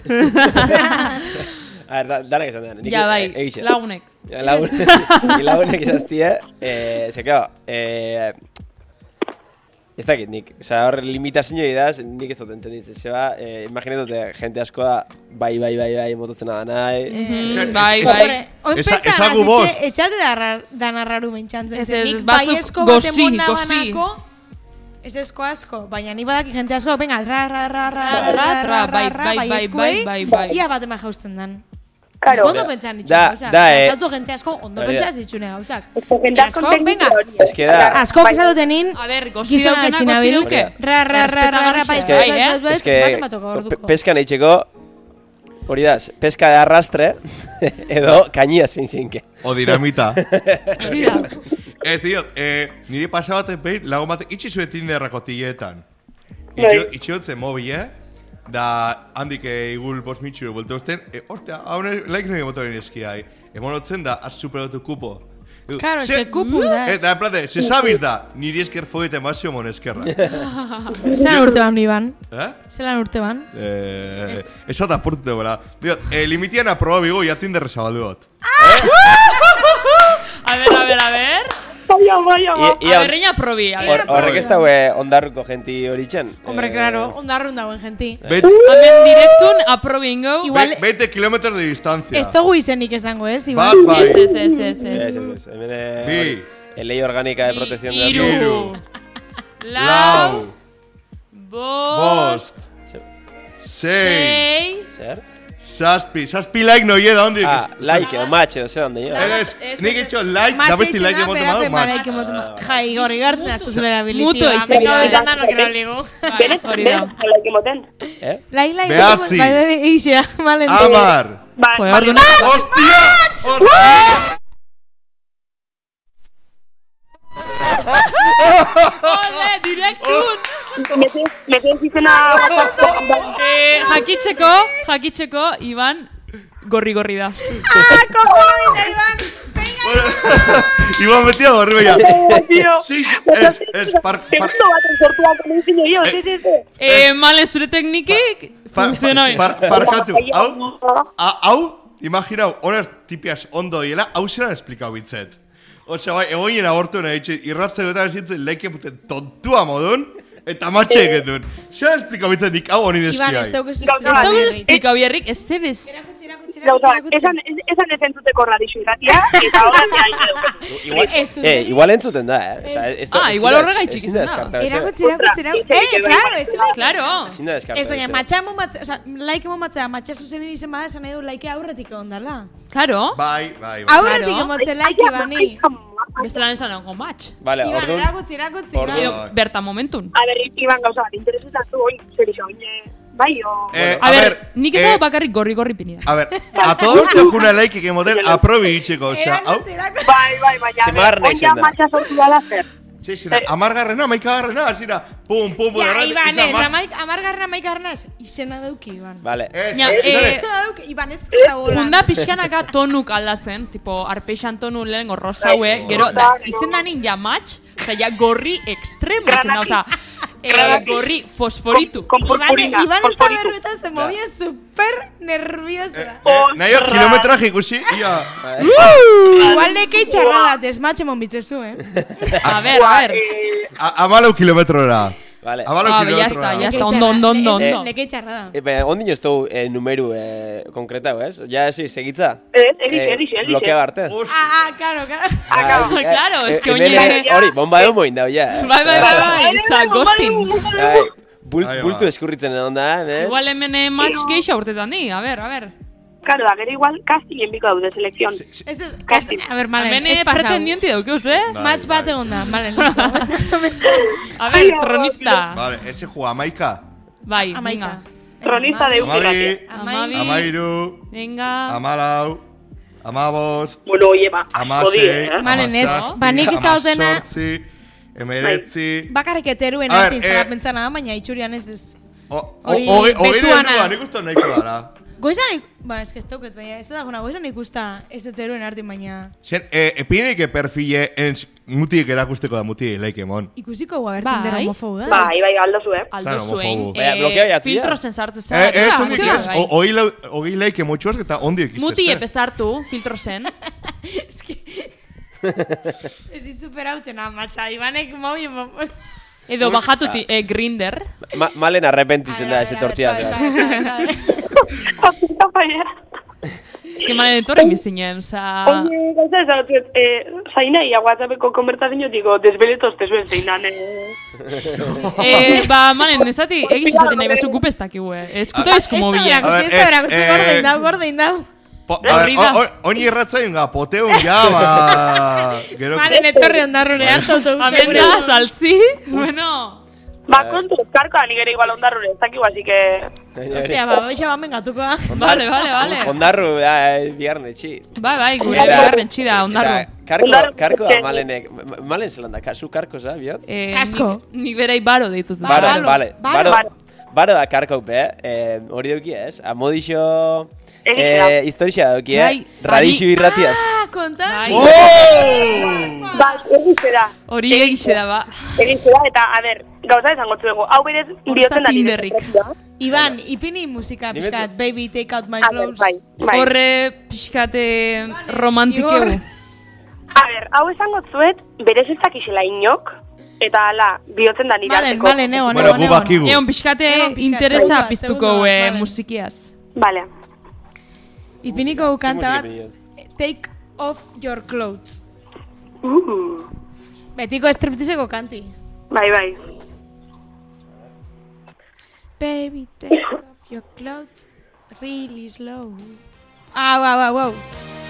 A ver, da, danak esan den. Nik, Ja, bai, eh, egixa. lagunek. Ja, Lagunek, lagunek izaztie, eh, ze, claro, eh, ez dakit nik, oza, hor limitazio idaz, nik ez dut entenditzen, zeba, eh, imaginetute, jente asko da, bai, bai, bai, bai, mototzen da nahi, Mhm, Bai, ez- bai. Hombre, oin Esa- pentsa ezagu bost. gazitxe, etxate da rar- dana raru mentxantzen. Ez, Zer, ez, nik ez, batzuk bai esko baten gozi, mona gozi. banako, ez esko asko, baina ni badaki jente asko, venga, ra, ra, ra, ra, Ra, ra, ra, bai, bai, bai, bai, bai, bai. Ia bat ema jausten dan. Claro. Ondo pentsan ditxune Da- gauzak. da, eh. Esatzu jente asko, ondo Hori da. pentsan ditxune gauzak. Esto, jende asko Asko, teknika venga. hori. Ez que da- Asko Bai. pesadutenin, A ber, gozi Gizona daukena etxina gozi bil. duke. ra, ra, ra, ra, ra, bai, Errespetagarria. bai, Bai, bai, eh? bai, Ez que, bat ematoko pe- orduko. peskan eitxeko, hori da, peska de arrastre, edo kañia zein zeinke. O dinamita. Hori da. Ez, tío, eh, niri pasa batek behin, lagun batek, itxi zuen Tinderra kotilletan. Bai. Itxi hotzen mobile, da handik eh, igul bost mitxuro buelta usten, eh, ostia, haune, laik nire motoren eskiai. Emon hotzen da, has superado tu cupo. Digo, Claro, es "Se- que kupu da. Eta, en plate, se sabiz da, niri esker foguete mazio mon eskerra. Zelan urte ban, Iban? Eh? Zelan urte ban? Eh, esa da purtu dela. Digo, eh, limitian aproba bigo, ya Tinderre zabaldu dut. A ver, a ver, a ver. Baina, baina, I- baina. ia- A ver, reina probi. A Hor- ver. Horrek ez daue ondarruko genti hori txen. Hombre, Eh, claro, ondarrun dagoen genti. Be- Hemen direktun aprobi ingo. Igual- be- veinte kilómetros de distancia. Ez dugu izenik esango, ez, Bat, Iban? bai. Ez, ez, ez, ez, Ez, ez, ez. ez. Hemen, eh, Bi. hori, eh, ley orgánica de protección de Iru. datos. Iru. Lau. Lau. Bost. Bost. Sei. Sei. Zer? Zazpi. Zazpi like no da ondik. Ah, like edo match edo zer handi. Eres, Ez, nik ez, etxo like, da Mas besti eitzen like da, emoten berapen badu, match. balaik emoten badu. Jai, gorri gartzen aztu zure abiliti. Mutu ba, eitzen Beka da. bezan da, no que no ligo. Bai, Benet, hori da. benet, alaik emoten. Eh? Lai, lai, Behatzi. bai, bai, bai, eixa, malen. Amar. Ba, Joder, ba- orduan- Hostia! Hostia! Ole, direktun. mete, mete izena WhatsApp. Eh, jakitzeko, jakitzeko, Iban, gorri-gorri da. Ah, komo, Iban. Venga, Iban metía gorri beia. Tío. Sí, sí, ez, ez, par... Segundo baten sortuak konbentziño jo, sí, sí, sí. Eh, male, zure teknikik funcionoi. Parkatu, hau, hau, imaginau, honaz tipias ondo diela, hau zelan esplikau bitzet. Osea, bai, egoien abortu nahi ditxe, irratze betan zitzen leike puten tontua modun, eta matxe egiten. Zelan esplikau bitzet nik hau honin Iban, ez eskiai. dauk ez Ez dago esplikau biarrik, ez zebez. Gauza, esan, esan ez entzuteko radixu irratia, eta horretia Igual, eh, igual entzuten da, eh? O sea, esto, Ah, igual horregaitxik izan da. Erakutzi, erakutzi, erakutzi. Eh, claro, ez da. Claro. Ezin da deskarta. Ez doña, matxa momatzea, oza, laike momatzea, matxa zuzenin izen bada, esan nahi du laike aurretik egon dala. Claro. Bai, bai, bai. Aurretik Claro. emotze laike bani. Bestelan esan egon match. Vale, Iban, orduan. erakutzi, erakutzi. Orduan. Edo, Iban. berta momentun. A ber, Iban, gauza bat, interesetan zu, oin, zer iso, oin, bai, o... Eh, A ber, nik ez eh, dago bakarrik gorri-gorri pinida. A ver, a todos te juna like que model aprobi itxeko, osea, hau? Erakutzi, erakutzi. Bai, bai, bai, a Semarra ber, oin ja nahi matxa sortu dala zer. Sí, sí, amargarrena, maikagarrena, zira, pum, pum, pum, Ja, errat, Iban, izan ez, matx. amaik, amargarren amaikagarren ez, izena dauki, Iban. Vale. Ez, Ja, ez, eh, ez, Izena dauki, Iban, ez da bolan. Funda pixkanaka tonuk aldatzen, tipo, arpeixan tonu lehenengo rosaue, gero, da, izena nin ja match, oza, ja gorri extremo izan da, oza, eh, gorri fosforitu. Con Iban, purpurina, Iban con esta fosforito. berruetan se movía super nerviosa. nahi hor kilometraje ikusi, ia. Igual nekei txarrada, desmatxe monbitzezu, eh? A ver, a ver. A- Amalau kilometrora. Vale. Amalau Ah, ya kilometrora. está, ya está, ondo, ondo, ondo, ondo. Nekei txarrada. Eh, baina, ondino ez dugu eh, numeru eh, konkretau, ez? Ja, ezi, segitza? Ez, edixe, edixe, edixe. Blokea arte. Hostia. Ah, ah, claro, claro. Ah, claro, es que hemen, oine- eh, Hori, bomba edo moin dau, ja. Bai, bai, bai, bai, za, ghosting. Bai, bult, Ahí va. bultu eskurritzen egon da, eh? Igual hemen eh, match geisha urtetan di, a ver, a ver. Claro, da, gero igual casting enbiko daude, selekzion. Ez ez, casting. A ver, malen, Hemen ez eh, pasau. pretendienti daukeuz, eh? Bai, Match bai. bat egon da, malen, listo. A ver, tronista. Vale, ese juega amaika. Bai, Amaika. venga. Tronista de Amabi, Eugiratia. Amabi. amairu, Venga. amalau, amabost, Bueno, oie, ba, jodi, amasei, eh? Malen, ez, amazazpi, ba, nik izagotena- amazortzi, emeretzi, Bakarrik eteruen A ver, artin zara eh, pentsana, baina itxurian ez ez. o- o- Hori, hogei hogei betuana. helduan, nik uste nahiko dara. Goizan, ik... ba, ez que ez dauket, baina ez da gona, goizan ikusta ez eteruen artin, baina... Zen, eh, epineik perfile ens mutik erakusteko da muti leike mon. Ikusiko gua bertin dira Bai. homofobu da. Bai, bai, aldo zu, eh? Aldo Zan, zuen. homofobo. Baina, blokea jatzi da. Filtrozen sartu Eh, zara. ez, bai, ondik bai. ez, o- hogei lau- hogei leike motxuaz eta ondik iztezte. Muti epezartu, filtrozen. Ez que... Ez dit superauten amatxa, Ibanek mobi... Edo bajatu ti, eh, Grindr. Ma, malen arrepentitzen da, ese tortia. Apunta baina. Ez que malen etorri mizinen, oza... Oye, gauza ez dut, eh, zaina ia WhatsAppeko konbertazioetiko desbeletos tezuen zeinan, eh. Eh, ba, malen, ezati, egiz izaten nahi bazu gupestak igu, eh. Eskuta eskumo bila. A ver, Ez da ez, berakutzi eh, gordein dau, gordein dau. Po, a ver, Horrida. o- o- Oni erratzain ga, poteun ja, ba... Gero... Malen, etorri ondarrure hartu autobus. Hemen da, saltzi, bueno... Ba, kontu, karkoa nik ere igual ondarrure, ez dakigu, así que... Hostia, ba, hoxa bamen gatuko da. Vale, vale, vale. Ondarru, da, bigarren etxi. Bai, bai, gure bigarren txida, ondarro. Karko, Ondarru- karko da malenek. Ma- Malen zelan da, zu karko za, bihotz? Eh, Kasko. Nik, nik berei baro deituz. Ba- Baro, balo, vale. baro. Baro, baro da karko, be. Eh, hori duki ez? Amodixo... Egixe Eh, historia duki, eh? Bai, Radixo hori- irratiaz. Ah, konta. Bai. Oh! Ba, egize da, Hori egixe da, ba. egize da, eta, a ber, gauza esan gotzu dugu, hau berez, biotzen da Tinderrik. Iban, ipini musika Ni pixkat, baby, take out my A ber, clothes. bai, bai. Horre pixkate romantikeu. A ber, hau esan gotzuet, berez ez dakizela inok, eta ala, biotzen da nire Malen, arteko. malen, egon, Bueno, egon, gu egon. bakigu. Egon pixkate Egon pixkat, interesa segunda, piztuko segunda, eh, vale. musikiaz. Vale. Ipiniko kanta musika bat, take off your clothes. Uh, Betiko estriptizeko kanti. bai, bai. Baby, take off your clothes really slow. Ah, wow, wow, wow.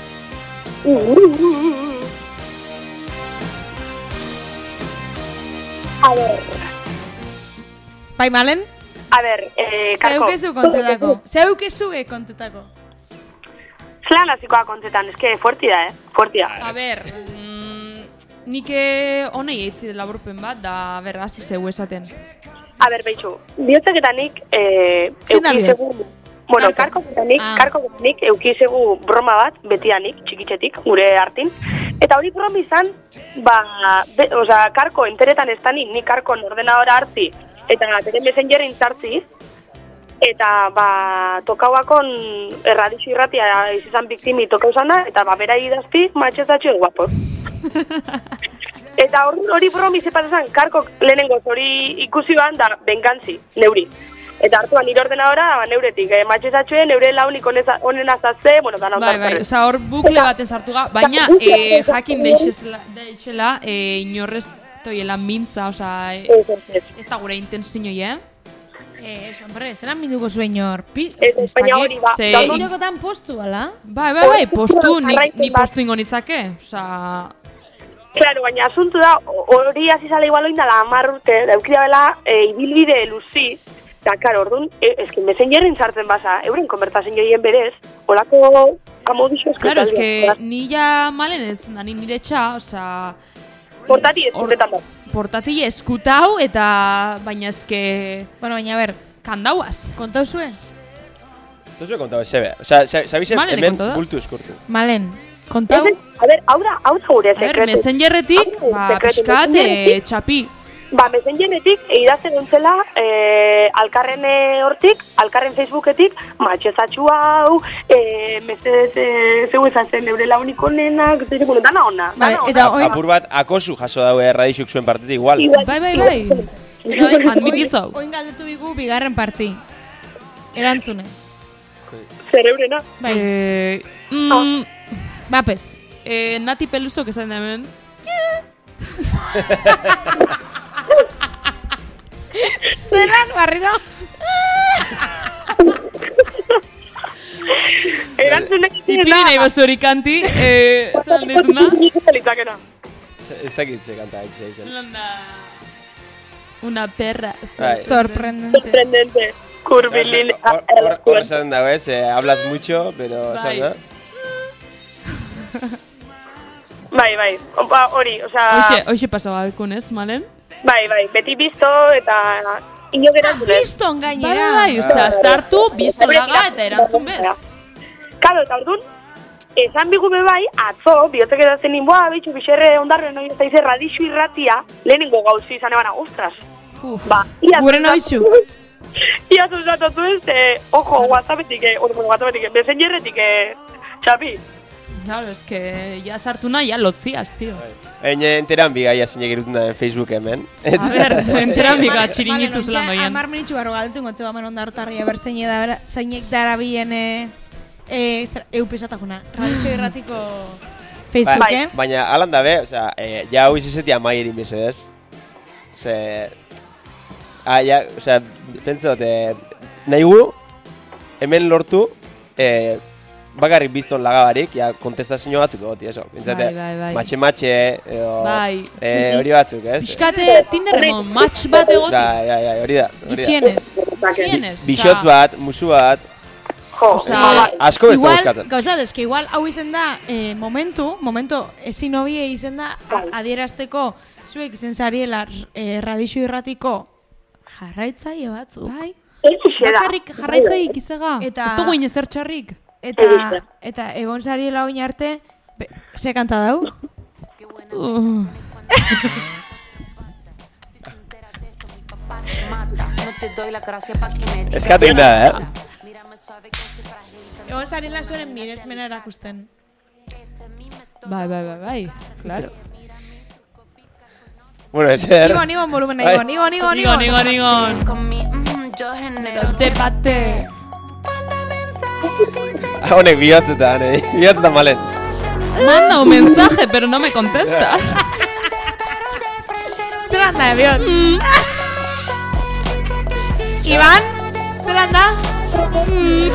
A ber, Bai, malen? a ber, eh, karko. Zeukezu kontetako. Zeukezue kontetako. Zelan hasikoa kontetan, eske fuerti da, eh? Fuerti da. A ber, mm, nik eh, honei eitzi laburpen bat, da, ber, hasi zeu esaten. A ber, behitxu, bihotzeketan nik, eh, Zein da eukin bihotz? segun, Bueno, karko betanik, ah. karko betanik, eukizegu broma bat, betianik, txikitzetik, gure hartin. Eta hori bromi izan, ba, be, oza, karko enteretan ez tanik, ni karkon ordenadora hartzi, eta bere messengerin zartzi, eta, ba, tokauakon erradixo irratia izan biktimi tokau zana, eta, ba, bera idazti, matxezatxo guapos. Eta hori, hori bromi zepatazan, karkok lehenengoz hori ikusi ban, da, bengantzi, neuri. Eta hartuan nire ordenadora, ba, neuretik, eh, matxezatxoe, neure launik honen azazte, bueno, da Bai, bai, oza, hor bukle baten sartu ga, baina eh, jakin deixela, eh, inorrez toiela mintza, oza, eh, ez da gure intensiñoi, eh? Eh, ez, hombre, zelan minduko zuen hor, pi... Ez, baina hori, ba, da jokotan postu, ala? Bai, bai, bai, postu, ni, ni postu ingo nitzake, oza... Claro, baina asuntu da, hori hasi zala igual oindala hamar urte, daukida bela, e, ibilbide luzi, eta, karo, orduan, e, eskin mesengerrin sartzen basa, euren konbertazen joien berez, olako amodixo eskutaldi. Claro, eske ni ja malen entzen da, ni nire txa, oza... Portati eskutetan da. Portati eskutau, eta baina eske... Bueno, baina, ber, kandauaz. Kontau zuen? Tozu kontau, sebe. Osa, sabize, hemen bultu eskurtu. Malen. Kontau? A ver, hau da, hau da gure sekretu. A ver, mesengerretik, ba, piskat, e, txapi. Ba, mesengerretik, eidazten duntzela, e, alkarren hortik, alkarren Facebooketik, matxezatxu hau, e, mesez, e, zeu ezan zen, neure launik onenak, bueno, dana ona. Vale, eta oin... Apur bat, akosu jaso daue erradixuk zuen partetik, igual. Bai, bai, bai. Admitizau. Oin galdetu bigu bigarren parti. Erantzune. Zer eurena. Bai. Eh, mm, Bapes. Eh, Nati Peluso, que esan da hemen. Zeran, barriro. Erantzunek Ipini nahi bazu hori kanti, eh, zelan dizuna? Ez dakitze kanta, ez zen. Zelan da... Una perra. Sorprendente. Sorprendente. Curvilín. Hor esan dago ez, hablas mucho, pero... Bai, bai, hori, oza... Hoxe, hoxe pasaba alkunez, malen? Bai, bai, beti bizto eta... Ino gerantzun ez. Bizton gainera. Bai, bai, oza, sartu, bizto laga eta erantzun bez. Kalo, eta orduan, esan bigu bai, atzo, bihotek edatzen ninboa, bitxu, bixerre ondarren hori ez da izan radixu irratia, lehenengo gauzi izan ebana, ostras. Ba, gure nabitxu. Ia zuzatotu ez, eh, ojo, whatsappetik, eh, bueno, whatsappetik, mesengerretik, eh, txapi. Claro, es que ya sartu nahi, ya lotziaz, tío. Eine enteran bigaia zinek iruten da Facebook hemen. A ver, enteran biga txirinitu zelan doien. Amar minitxu barro galdetu ingotze bamen ondartarria, ber zeinek dara bien eupisatakuna. Radixo irratiko Facebook, eh? Baina, alan dabe, oza, ja hau izizeti amaieri mesedez. Ose... Ah, ja, oza, pentsot, nahi gu, hemen lortu, eh, bakarrik bizton lagabarik, ja, kontestazio batzuk goti, eso. Bai, bai, bai. Matxe-matxe, edo... Bai. Eh, hori batzuk, ez? Piskate, Tinderreko match bat egoti. Bai, bai, bai, hori da. Gitxienez. Gitxienez. Bixotz bat, musu bat. Osa, asko beste boskatzen. Gauza, eski igual hau izen da, eh, momentu, momentu, ezin hobie izen da, adierazteko, zuek izen zariela eh, radixo irratiko jarraitzaile batzuk. Bai. Bakarrik jarraitzaile ikizega. Ez dugu inezer txarrik. Eta, eta egon zariela oin arte, be, ze kanta dau? Uh. Eskatu inda, eh? Egon zariela zuen miresmena erakusten. Bai, bai, bai, bai, claro. Bueno, ezer... Nigon, nigon, volumen, nigon, nigon, nigon, nigon, nigon, nigon. Te pate. Honek bihotzetan, eh? Bihotzetan malen. Manda un mensaje, pero no me contesta. Zeran da, bihot? Mm. Iban? Zeran da? Mm.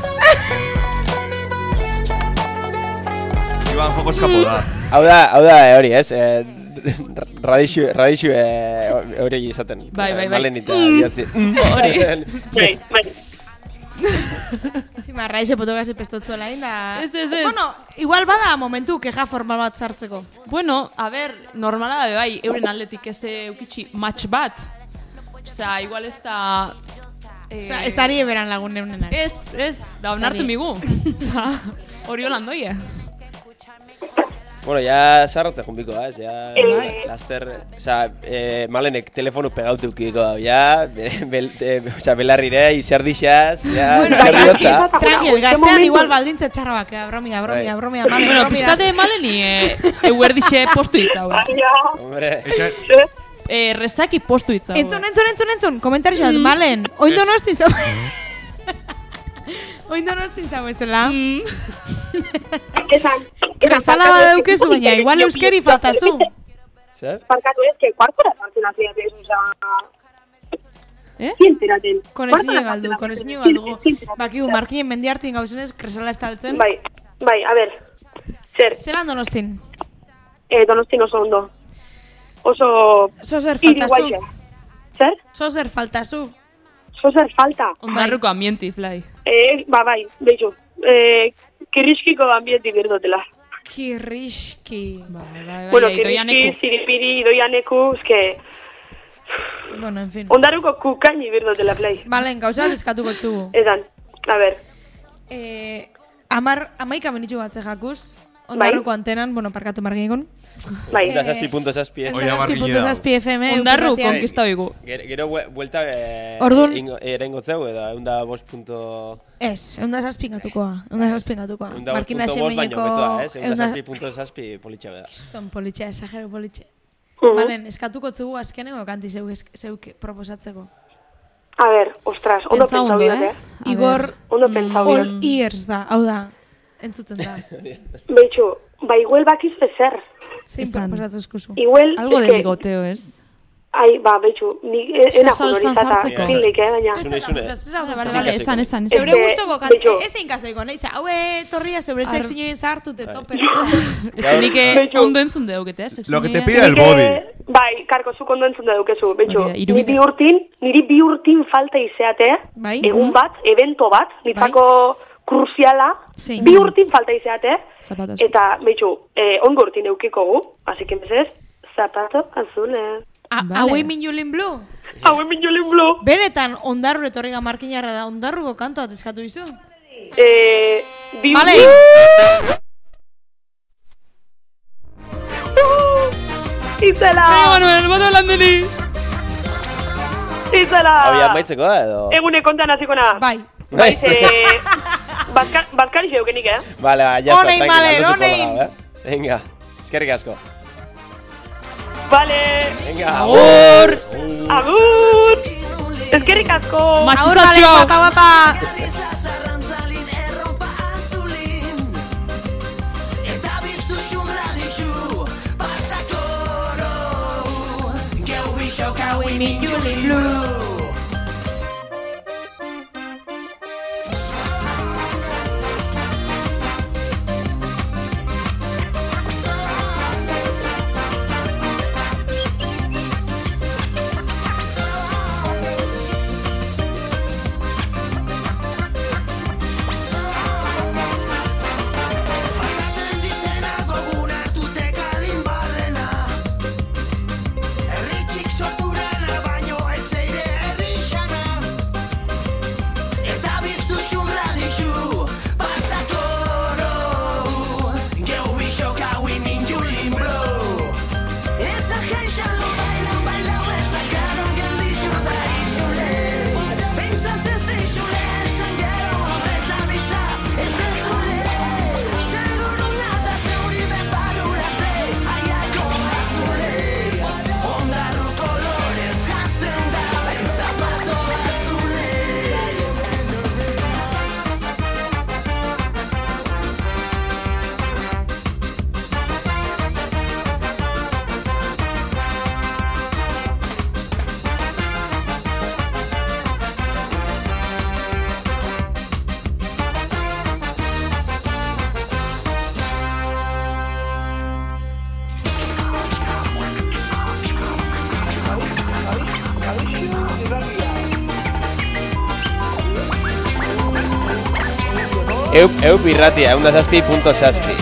Iban joko eskapo da. Hau da, hau da, hori, ez? Eh, radixu, radixu, eh, hori izaten. Bai, bai, bai. Malen eta bihotzi. Hori. Bai, bai. Zima, raixe potogasi pestotzuela inda... Ez, ez, ez. Bueno, igual bada momentu keja formal bat sartzeko. Bueno, a ver, normala da, bai, euren aldetik ez eukitxi match bat. Osa, igual ez da... Osa, ez ari eberan lagun neunenak. Ez, ez, da onartu migu. Osa, hori holandoia. Bueno, ya sarratzen jumbiko, ez, ya... Eh. Laster, oza, eh, malenek telefonu pegautu ukiko, ya... Bel, eh, oza, belarrire, izardixaz, ya... Bueno, izardiotza. Tranquil, gaztean igual baldintze txarra bakea, bromia, bromia, bromia, malen, Bueno, bromia. pizkate maleni, euerdixe postu ditzau. Hombre... Eh, rezaki postu ditzau. Entzun, entzun, entzun, entzun, komentarixo bat, malen, oin donosti zau... Oin donosti zau ezela. Esan. Kresala badaukezu, baina igual euskeri faltazu. Zer? Parkatu ez, que kuartora sartzen hasi dut ez, oza... Eh? Zienteraten. Konezinio galdu, konezinio galdu. Bakigu, markinen mendiartin gauzenez, kresala estaltzen. Bai, bai, a ber. Zer? Zelan donostin? Eh, donostin oso ondo. Oso... Zozer faltazu. Zer? Zozer faltazu. Zozer falta. Ondarruko ambienti, fly. Eh, ba, bai, beizu. Eh, kirriskiko ambienti birdotela. Kirriski. Bai, bai, Bueno, bai, kirriski, idoianeku. ziripiri, idoianeku, eske... Bueno, en fin. Ondarruko kukaini birdotela, play. Balen, gauza dizkatuko txugu. Edan, a ber. Eh, amar, amaika benitxu batze jakuz. Ondarruko antenan, bueno, parkatu marginikon. Bai. Onda zazpi punto zazpi, eh? Onda zazpi punto zazpi F M. Ondarru konkista oigu. Gero buelta Ordun erengotzeu edo eunda bost punto... Ez, eunda zazpingatukoa. Eunda zazpingatukoa. Eunda bost punto bost baino betoa, ez? Eunda zazpi punto zazpi politxe beda. Kiston politxe, esagero politxe. Mhm. Balen, eskatuko tzugu azkeneko kanti zeuk, zeuk proposatzeko. A ber, ostras, ondo Pentsa pentsau ondo, dira, eh? eh? Igor, Ondo pentsau dira. all ears da, hau da, entzuten da. Beitxu, ba, iguel bakiz bezer. Zein proposatu eskuzu. Iguel, Algo de eske- ligoteo, ez? Ai, ba, beitxu, ni ena salsan junorizata, sartzeko. zinlik, eh, baina. Zune, zune. Bale, bale, esan, esan, Zeure Eske, guztoko kanti, beitxu. ezein kasoiko, nahi, haue torria zeure Ar- sexinoen zartu te tope. Ez que nik eh, Beitxu. ondo entzun deukete, eh? Lo que te sexunia. pide el Nik, body. eh, Bai, karko, zuk ondo entzun da dukezu, betxu. Hori da, Ni irubide. bi urtin, niri bi urtin falta izeate, Bai. egun bat, evento bat, nitzako kruziala, Zein. bi urtin falta izeate, Zapatos. eta, betxu, eh, ongo urtin eukiko gu, así que empezez, zapato azule. Vale. Hauei minulin blue? Hau emin jolin blu. Benetan, ondarru etorriga markinarra da, ondarruko kanto bat eskatu izu. Eh, bi Vale. urtin. Izela! Eh, Manuel, bota landeli! Izela! Hau ya maitzeko da edo... Egune kontan hasiko na. Bai. Bai, ze... Bazka, bazkari zeukenik, eh? Vale, ba, ya está, Onein, tranquil, Malen, aldo zu onein. kolgau, eh? Venga, eskerrik asko. Vale. Venga, Agur! Agur! Eskerrik asko! Agur, Malen, Matxustatxo! guapa, guapa! Eu, eu birratia, eunda zazpi punto zazpi.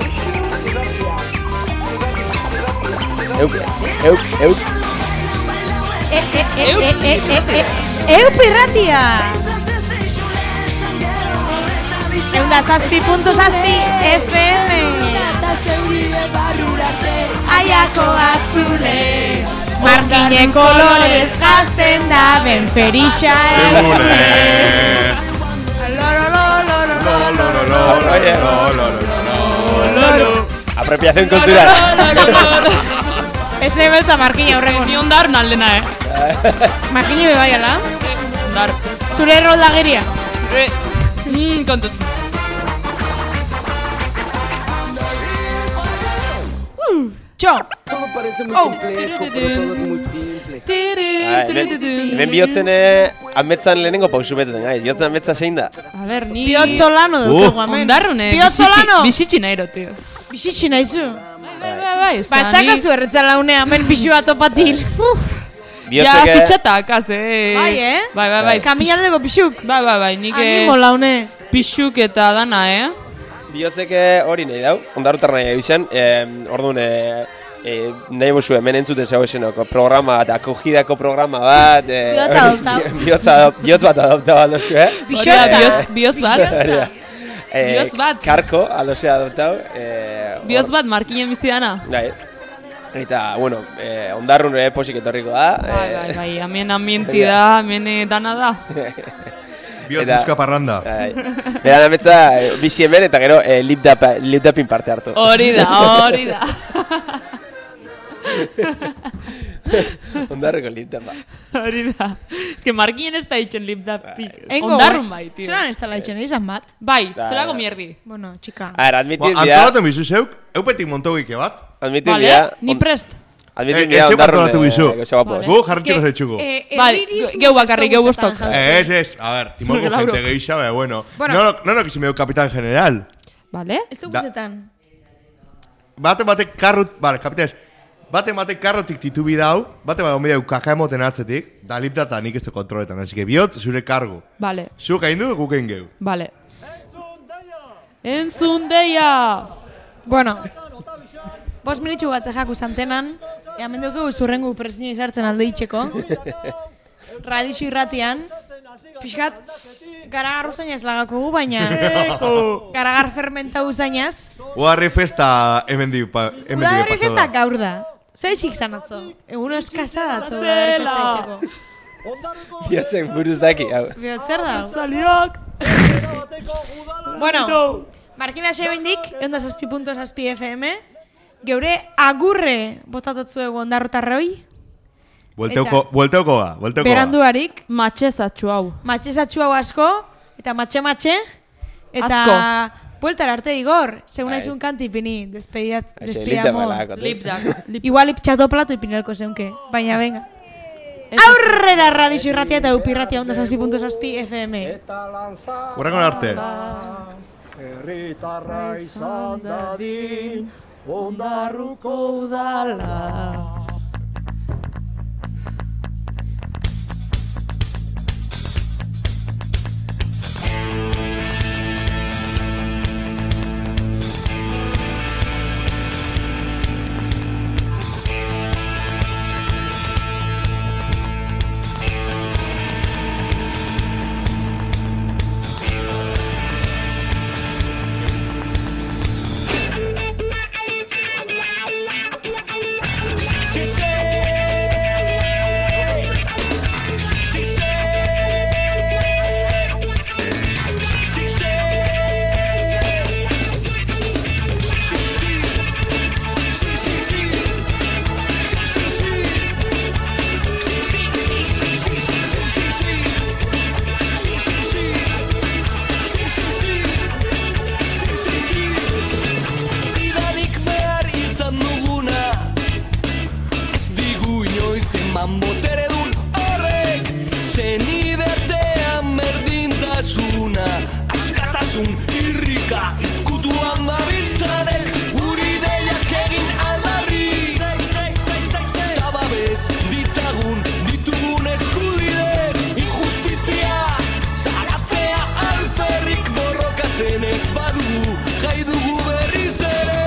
Eu, eu, eu, Eupirratia! Eunda zazpi puntu zazpi F M Aiako atzule Markine kolorez jazten da Benferixa egune Apropiación cultural. Ez nebeltza Markina horregon. Ni ondar naldena, eh? Markina bebai, ala? Ondar. Zure erroldageria? Eh, mm, kontuz. Txo! Oh! Hemen bihotzen ametzan lehenengo pausu betetan, gaiz. Bihotzen ametza zein da? A ber, ni... Bihotzolano dugu, amen. Ondarrune, Bihotzolano! bizitxi nairo, tio. Bizitxi nahizu? Bai, bai, bai. Ba, ez dakazu erretzala une, amen pixu bat opatil. Ja, pitxatak, az, eh? Bai, eh? Bai, bai, bai. Kamilaldeko pixuk? Bai, bai, bai, nik... Animo laune. Pixuk eta dana, eh? Bihotzeke hori nahi dau, ondarrutar nahi izan, orduan e, nahi bozu hemen entzuten zau esenoko programa bat, akogidako programa bat. Bihotz adoptau. Bihotz bat adoptau aldozu, eh? Bixotza. Bihotz bat. Bihotz bat. Karko aldozu adoptau. Bihotz bat markinen bizidana. Bai. Eta, bueno, ondarrun ere posik etorriko da. Bai, bai, bai, hemen ambienti da, hemen dana da. Biotuzka parranda. Beran ametza, bizi hemen eta gero eh, lip-dapin parte hartu. Hori da, hori da. Ondarreko lip-dapa. Hori da. Ez que markinen ez da itxen lip-dapik. Engo, Ondarrun bai, tio. Zeran ez tala itxen, izan bat? Bai, zelako mierdi. Bueno, txika. A ver, admitir Ba, bia... antolatu bizu zeuk, eupetik montogike bat. Admitir Vale, bia... ni prest. Admitir Eh, bia ez ondarrun... antolatu bizu. Vale. Gu jarritxeko zaitxuko. Bai, geu bakarrik, geu bostok. Ez, ez, a ver, timoko gente geisha, baina, bueno. Bueno. No, no, no, que si me kapitan general. Vale? Ez dugu Da- zetan. Bate batek karrut, vale, kapitan ez. Bate batek karrotik titubi dau, bate bat omideu kaka emoten atzetik, da lip data nik ez du kontroletan, así que bihotz zure kargo. Vale, Zuk hain du, guk egin geu. vale. Entzun deia! Bueno, bost minitxu bat zehaku zantenan, hemen dugu zurrengu presinio izartzen alde itxeko. Radixo irratian, pixkat, garagar usainaz lagakogu, baina garagar fermentau usainaz. Uarri festa hemen di pa, hemen di Udaberri festa pasada. gaur da. Zaitxik zan atzo. Egun eskasa datzo udaberri festa itxeko. Bihotzek buruz daki, hau. Bio, zer da? Zaliok! Bueno, Markina Xebindik, eunda zazpi punto zazpi F M, geure agurre botatotzu egu ondarrotarroi, Buelteuko, buelteuko ga, buelteuko ga. beranduarik, Matxezatxu hau. matxezatxu hau asko, eta matxe-matxe, eta bueltar arte igor, segun Bai. aizun kanti ipini, despediat, Aixe, despidamo. lip-dapa lako, tu. Lipdak. Lip. Igual iptxato plato ipinelko zeunke, baina venga. Aurrera radixo irratia eta upirratia onda zazpi punto zazpi F M. Urrengon arte. Herritarra izan dadin, ondarruko udala. Boteredun horrek zenidetean berdintasuna askatasun irrika izkutuan dabiltzanek guri deiak egin aldarri tababez ditzagun ditugun eskubidez injustizia zaratzea alferrik borrokatzen ez badugu jai dugu berriz ere.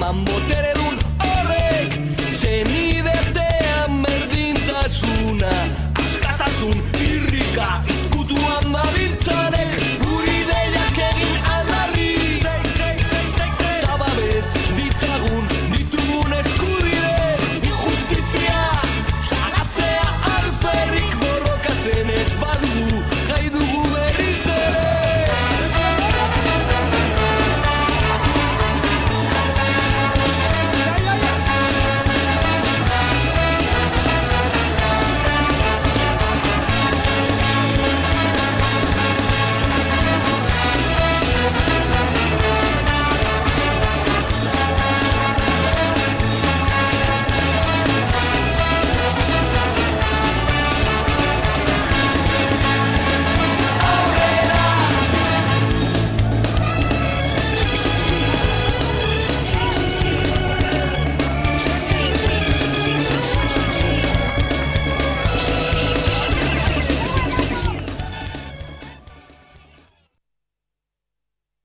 eman botere